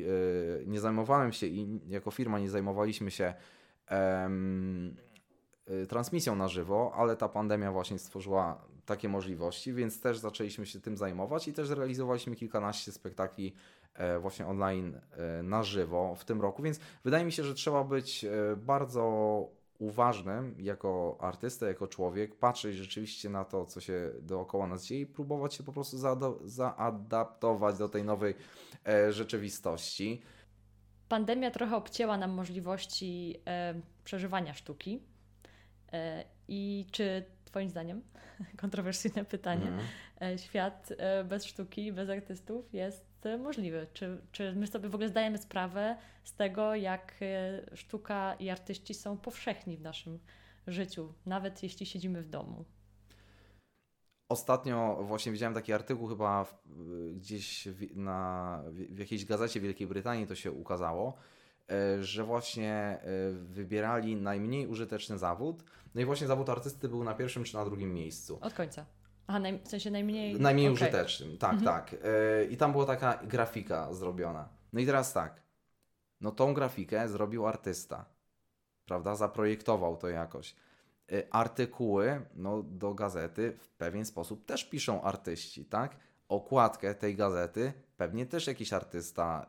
zajmowałem się i jako firma nie zajmowaliśmy się transmisją na żywo, ale ta pandemia właśnie stworzyła takie możliwości, więc też zaczęliśmy się tym zajmować i też realizowaliśmy kilkanaście spektakli właśnie online na żywo w tym roku, więc wydaje mi się, że trzeba być bardzo uważnym jako artysta, jako człowiek, patrzeć rzeczywiście na to, co się dookoła nas dzieje i próbować się po prostu zaadaptować do tej nowej rzeczywistości. Pandemia trochę obcięła nam możliwości przeżywania sztuki. I czy Twoim zdaniem, kontrowersyjne pytanie, świat bez sztuki, bez artystów jest możliwy? Czy my sobie w ogóle zdajemy sprawę z tego, jak sztuka i artyści są powszechni w naszym życiu, nawet jeśli siedzimy w domu? Ostatnio właśnie widziałem taki artykuł chyba gdzieś w jakiejś gazecie Wielkiej Brytanii to się ukazało, że właśnie wybierali najmniej użyteczny zawód. No i właśnie zawód artysty był na pierwszym czy na drugim miejscu. Od końca. Aha, w sensie najmniej... Najmniej użytecznym, tak, tak. I tam była taka grafika zrobiona. No i teraz tak, no tą grafikę zrobił artysta, prawda? Zaprojektował to jakoś. Artykuły do gazety w pewien sposób też piszą artyści, tak? Okładkę tej gazety pewnie też jakiś artysta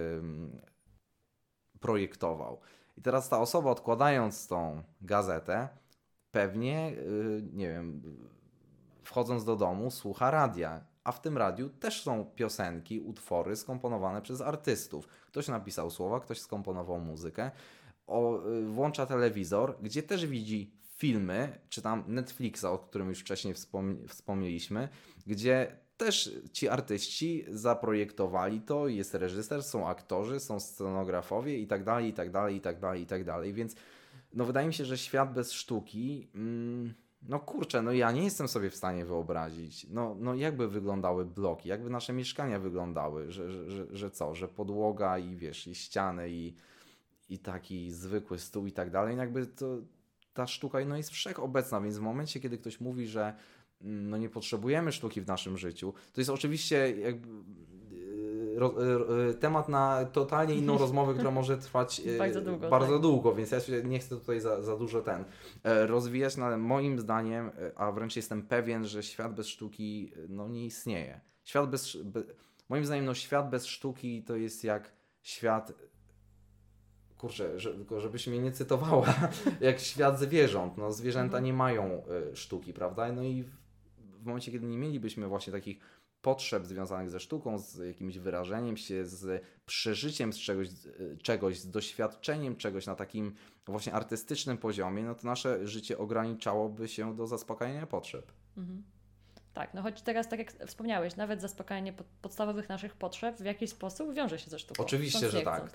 projektował. I teraz ta osoba, odkładając tą gazetę, pewnie, nie wiem, wchodząc do domu, słucha radia, a w tym radiu też są piosenki, utwory skomponowane przez artystów. Ktoś napisał słowa, ktoś skomponował muzykę, włącza telewizor, gdzie też widzi filmy, czy tam Netflixa, o którym już wcześniej wspomnieliśmy, gdzie też ci artyści zaprojektowali to, jest reżyser, są aktorzy, są scenografowie i tak dalej, i tak dalej, i tak dalej, i tak dalej, więc no wydaje mi się, że świat bez sztuki, no kurczę, no ja nie jestem sobie w stanie wyobrazić, no jakby wyglądały bloki, jakby nasze mieszkania wyglądały, że co, że podłoga i wiesz, i ściany i taki zwykły stół i tak dalej, jakby to ta sztuka jest wszechobecna, więc w momencie, kiedy ktoś mówi, że no nie potrzebujemy sztuki w naszym życiu, to jest oczywiście jakby temat na totalnie inną rozmowę, która może trwać bardzo długo, więc ja się nie chcę tutaj za dużo rozwijać, no ale moim zdaniem, a wręcz jestem pewien, że świat bez sztuki nie istnieje. Moim zdaniem świat bez sztuki to jest jak świat, kurczę, tylko żebyś mnie nie cytowała, jak świat zwierząt. No, zwierzęta nie mają sztuki, prawda? No i w momencie, kiedy nie mielibyśmy właśnie takich potrzeb związanych ze sztuką, z jakimś wyrażeniem się, z przeżyciem z czegoś, z doświadczeniem czegoś na takim właśnie artystycznym poziomie, no to nasze życie ograniczałoby się do zaspokajania potrzeb. Tak, no choć teraz, tak jak wspomniałeś, nawet zaspokajanie podstawowych naszych potrzeb w jakiś sposób wiąże się ze sztuką. Oczywiście, że tak.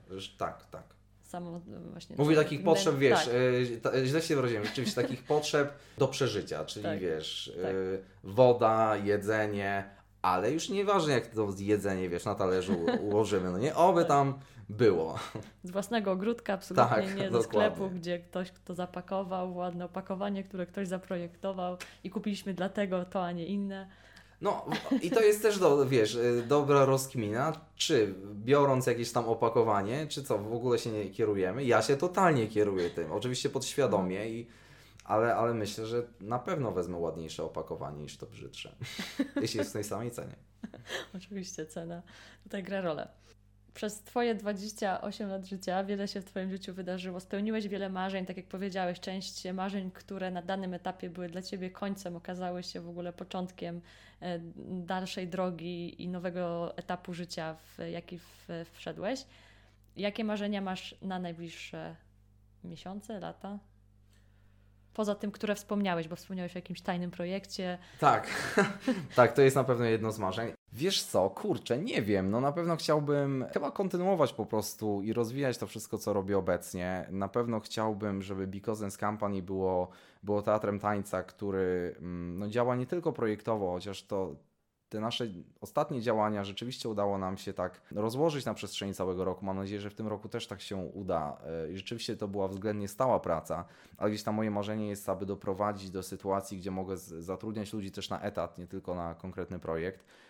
Samo właśnie. Mówię takich potrzeb, wiesz, źle się wyraziłem, rzeczywiście takich potrzeb do przeżycia, czyli wiesz, woda, jedzenie, ale już nieważne jak to jedzenie, wiesz, na talerzu ułożymy, no nie, oby tam było. Z własnego ogródka, absolutnie nie ze sklepu, gdzie ktoś to zapakował, ładne opakowanie, które ktoś zaprojektował i kupiliśmy dlatego to, a nie inne. No i to jest też, dobra rozkmina, czy biorąc jakieś tam opakowanie, czy co, w ogóle się nie kierujemy. Ja się totalnie kieruję tym, oczywiście podświadomie, ale myślę, że na pewno wezmę ładniejsze opakowanie niż to brzydsze, jeśli jest w tej samej cenie. Oczywiście cena tutaj gra rolę. Przez Twoje 28 lat życia wiele się w Twoim życiu wydarzyło. Spełniłeś wiele marzeń, tak jak powiedziałeś, część marzeń, które na danym etapie były dla Ciebie końcem, okazały się w ogóle początkiem dalszej drogi i nowego etapu życia, w jaki wszedłeś. Jakie marzenia masz na najbliższe miesiące, lata? Poza tym, które wspomniałeś, bo wspomniałeś o jakimś tajnym projekcie. Tak, tak, to jest na pewno jedno z marzeń. Wiesz co, kurczę, nie wiem, no na pewno chciałbym chyba kontynuować po prostu i rozwijać to wszystko, co robię obecnie. Na pewno chciałbym, żeby Because Dance Company było teatrem tańca, który działa nie tylko projektowo, chociaż te nasze ostatnie działania rzeczywiście udało nam się tak rozłożyć na przestrzeni całego roku. Mam nadzieję, że w tym roku też tak się uda. I rzeczywiście to była względnie stała praca, ale gdzieś tam moje marzenie jest, aby doprowadzić do sytuacji, gdzie mogę zatrudniać ludzi też na etat, nie tylko na konkretny projekt.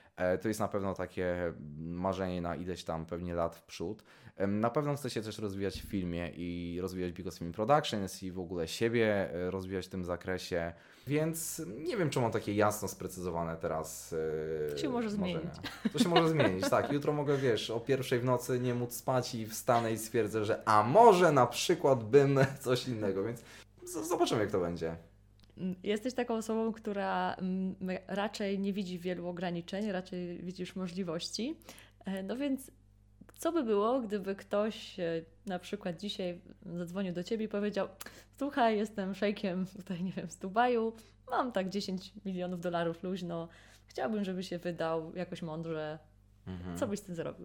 To jest na pewno takie marzenie na ileś tam pewnie lat w przód. Na pewno chcę się też rozwijać w filmie i rozwijać Bigos Film Productions i w ogóle siebie rozwijać w tym zakresie, więc nie wiem, czy mam takie jasno sprecyzowane teraz To się może zmienić. To się może zmienić, tak. Jutro mogę, o 1:00 w nocy nie móc spać i wstanę i stwierdzę, że a może na przykład bym coś innego, więc zobaczymy, jak to będzie. Jesteś taką osobą, która raczej nie widzi wielu ograniczeń, raczej widzisz możliwości. No więc co by było, gdyby ktoś na przykład dzisiaj zadzwonił do Ciebie i powiedział: słuchaj, jestem szejkiem tutaj, nie wiem, z Dubaju, mam tak $10 milionów luźno, chciałbym, żeby się wydał jakoś mądrze. Co byś z tym zrobił?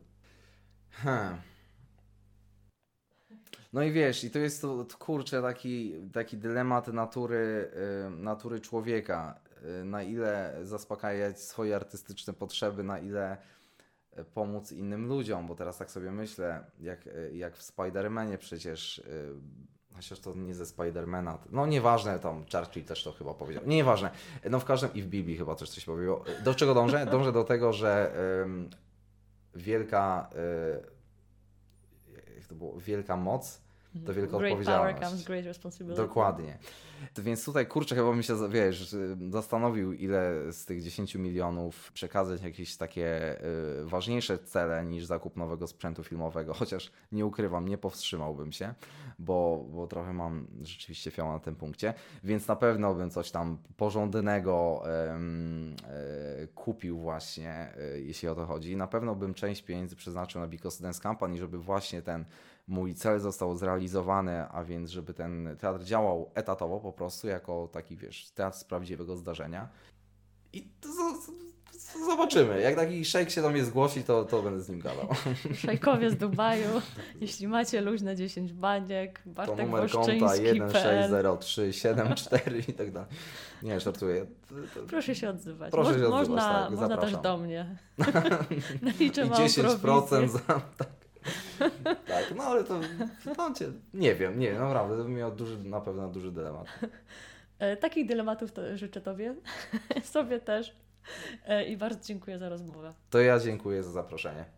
No i wiesz, i to jest to kurczę taki dylemat natury człowieka. Na ile zaspokajać swoje artystyczne potrzeby, na ile pomóc innym ludziom, bo teraz tak sobie myślę, jak w Spider-Manie przecież, chociaż to nie ze Spider-Mana, no nieważne, tam Churchill też to chyba powiedział, nieważne, no w każdym i w Biblii chyba też coś powiedział. Do czego dążę? Dążę do tego, że wielka moc to wielka odpowiedzialność. Great power comes great responsibility. Dokładnie. Więc tutaj, kurczę, chyba bym się, zastanowił, ile z tych 10 milionów przekazać jakieś takie ważniejsze cele niż zakup nowego sprzętu filmowego, chociaż nie ukrywam, nie powstrzymałbym się, bo trochę mam rzeczywiście fiała na tym punkcie, więc na pewno bym coś tam porządnego kupił właśnie, jeśli o to chodzi. Na pewno bym część pieniędzy przeznaczył na Bigos Dance Company, żeby właśnie ten mój cel został zrealizowany, a więc żeby ten teatr działał etatowo po prostu, jako taki, teatr z prawdziwego zdarzenia. I to zobaczymy. Jak taki szejk się do mnie zgłosi, to będę z nim gadał. Szejkowie z Dubaju, jeśli macie luźne 10 baniek, Bartek to numer konta 160374 i tak dalej. Nie, żartuję. Proszę się odzywać. Proszę się odzywać, można, tak, można też do mnie. Naliczę I małą 10% za... Tak, no ale to nie wiem, naprawdę, to bym miał na pewno duży dylemat. Takich dylematów to życzę Tobie, sobie też i bardzo dziękuję za rozmowę. To ja dziękuję za zaproszenie.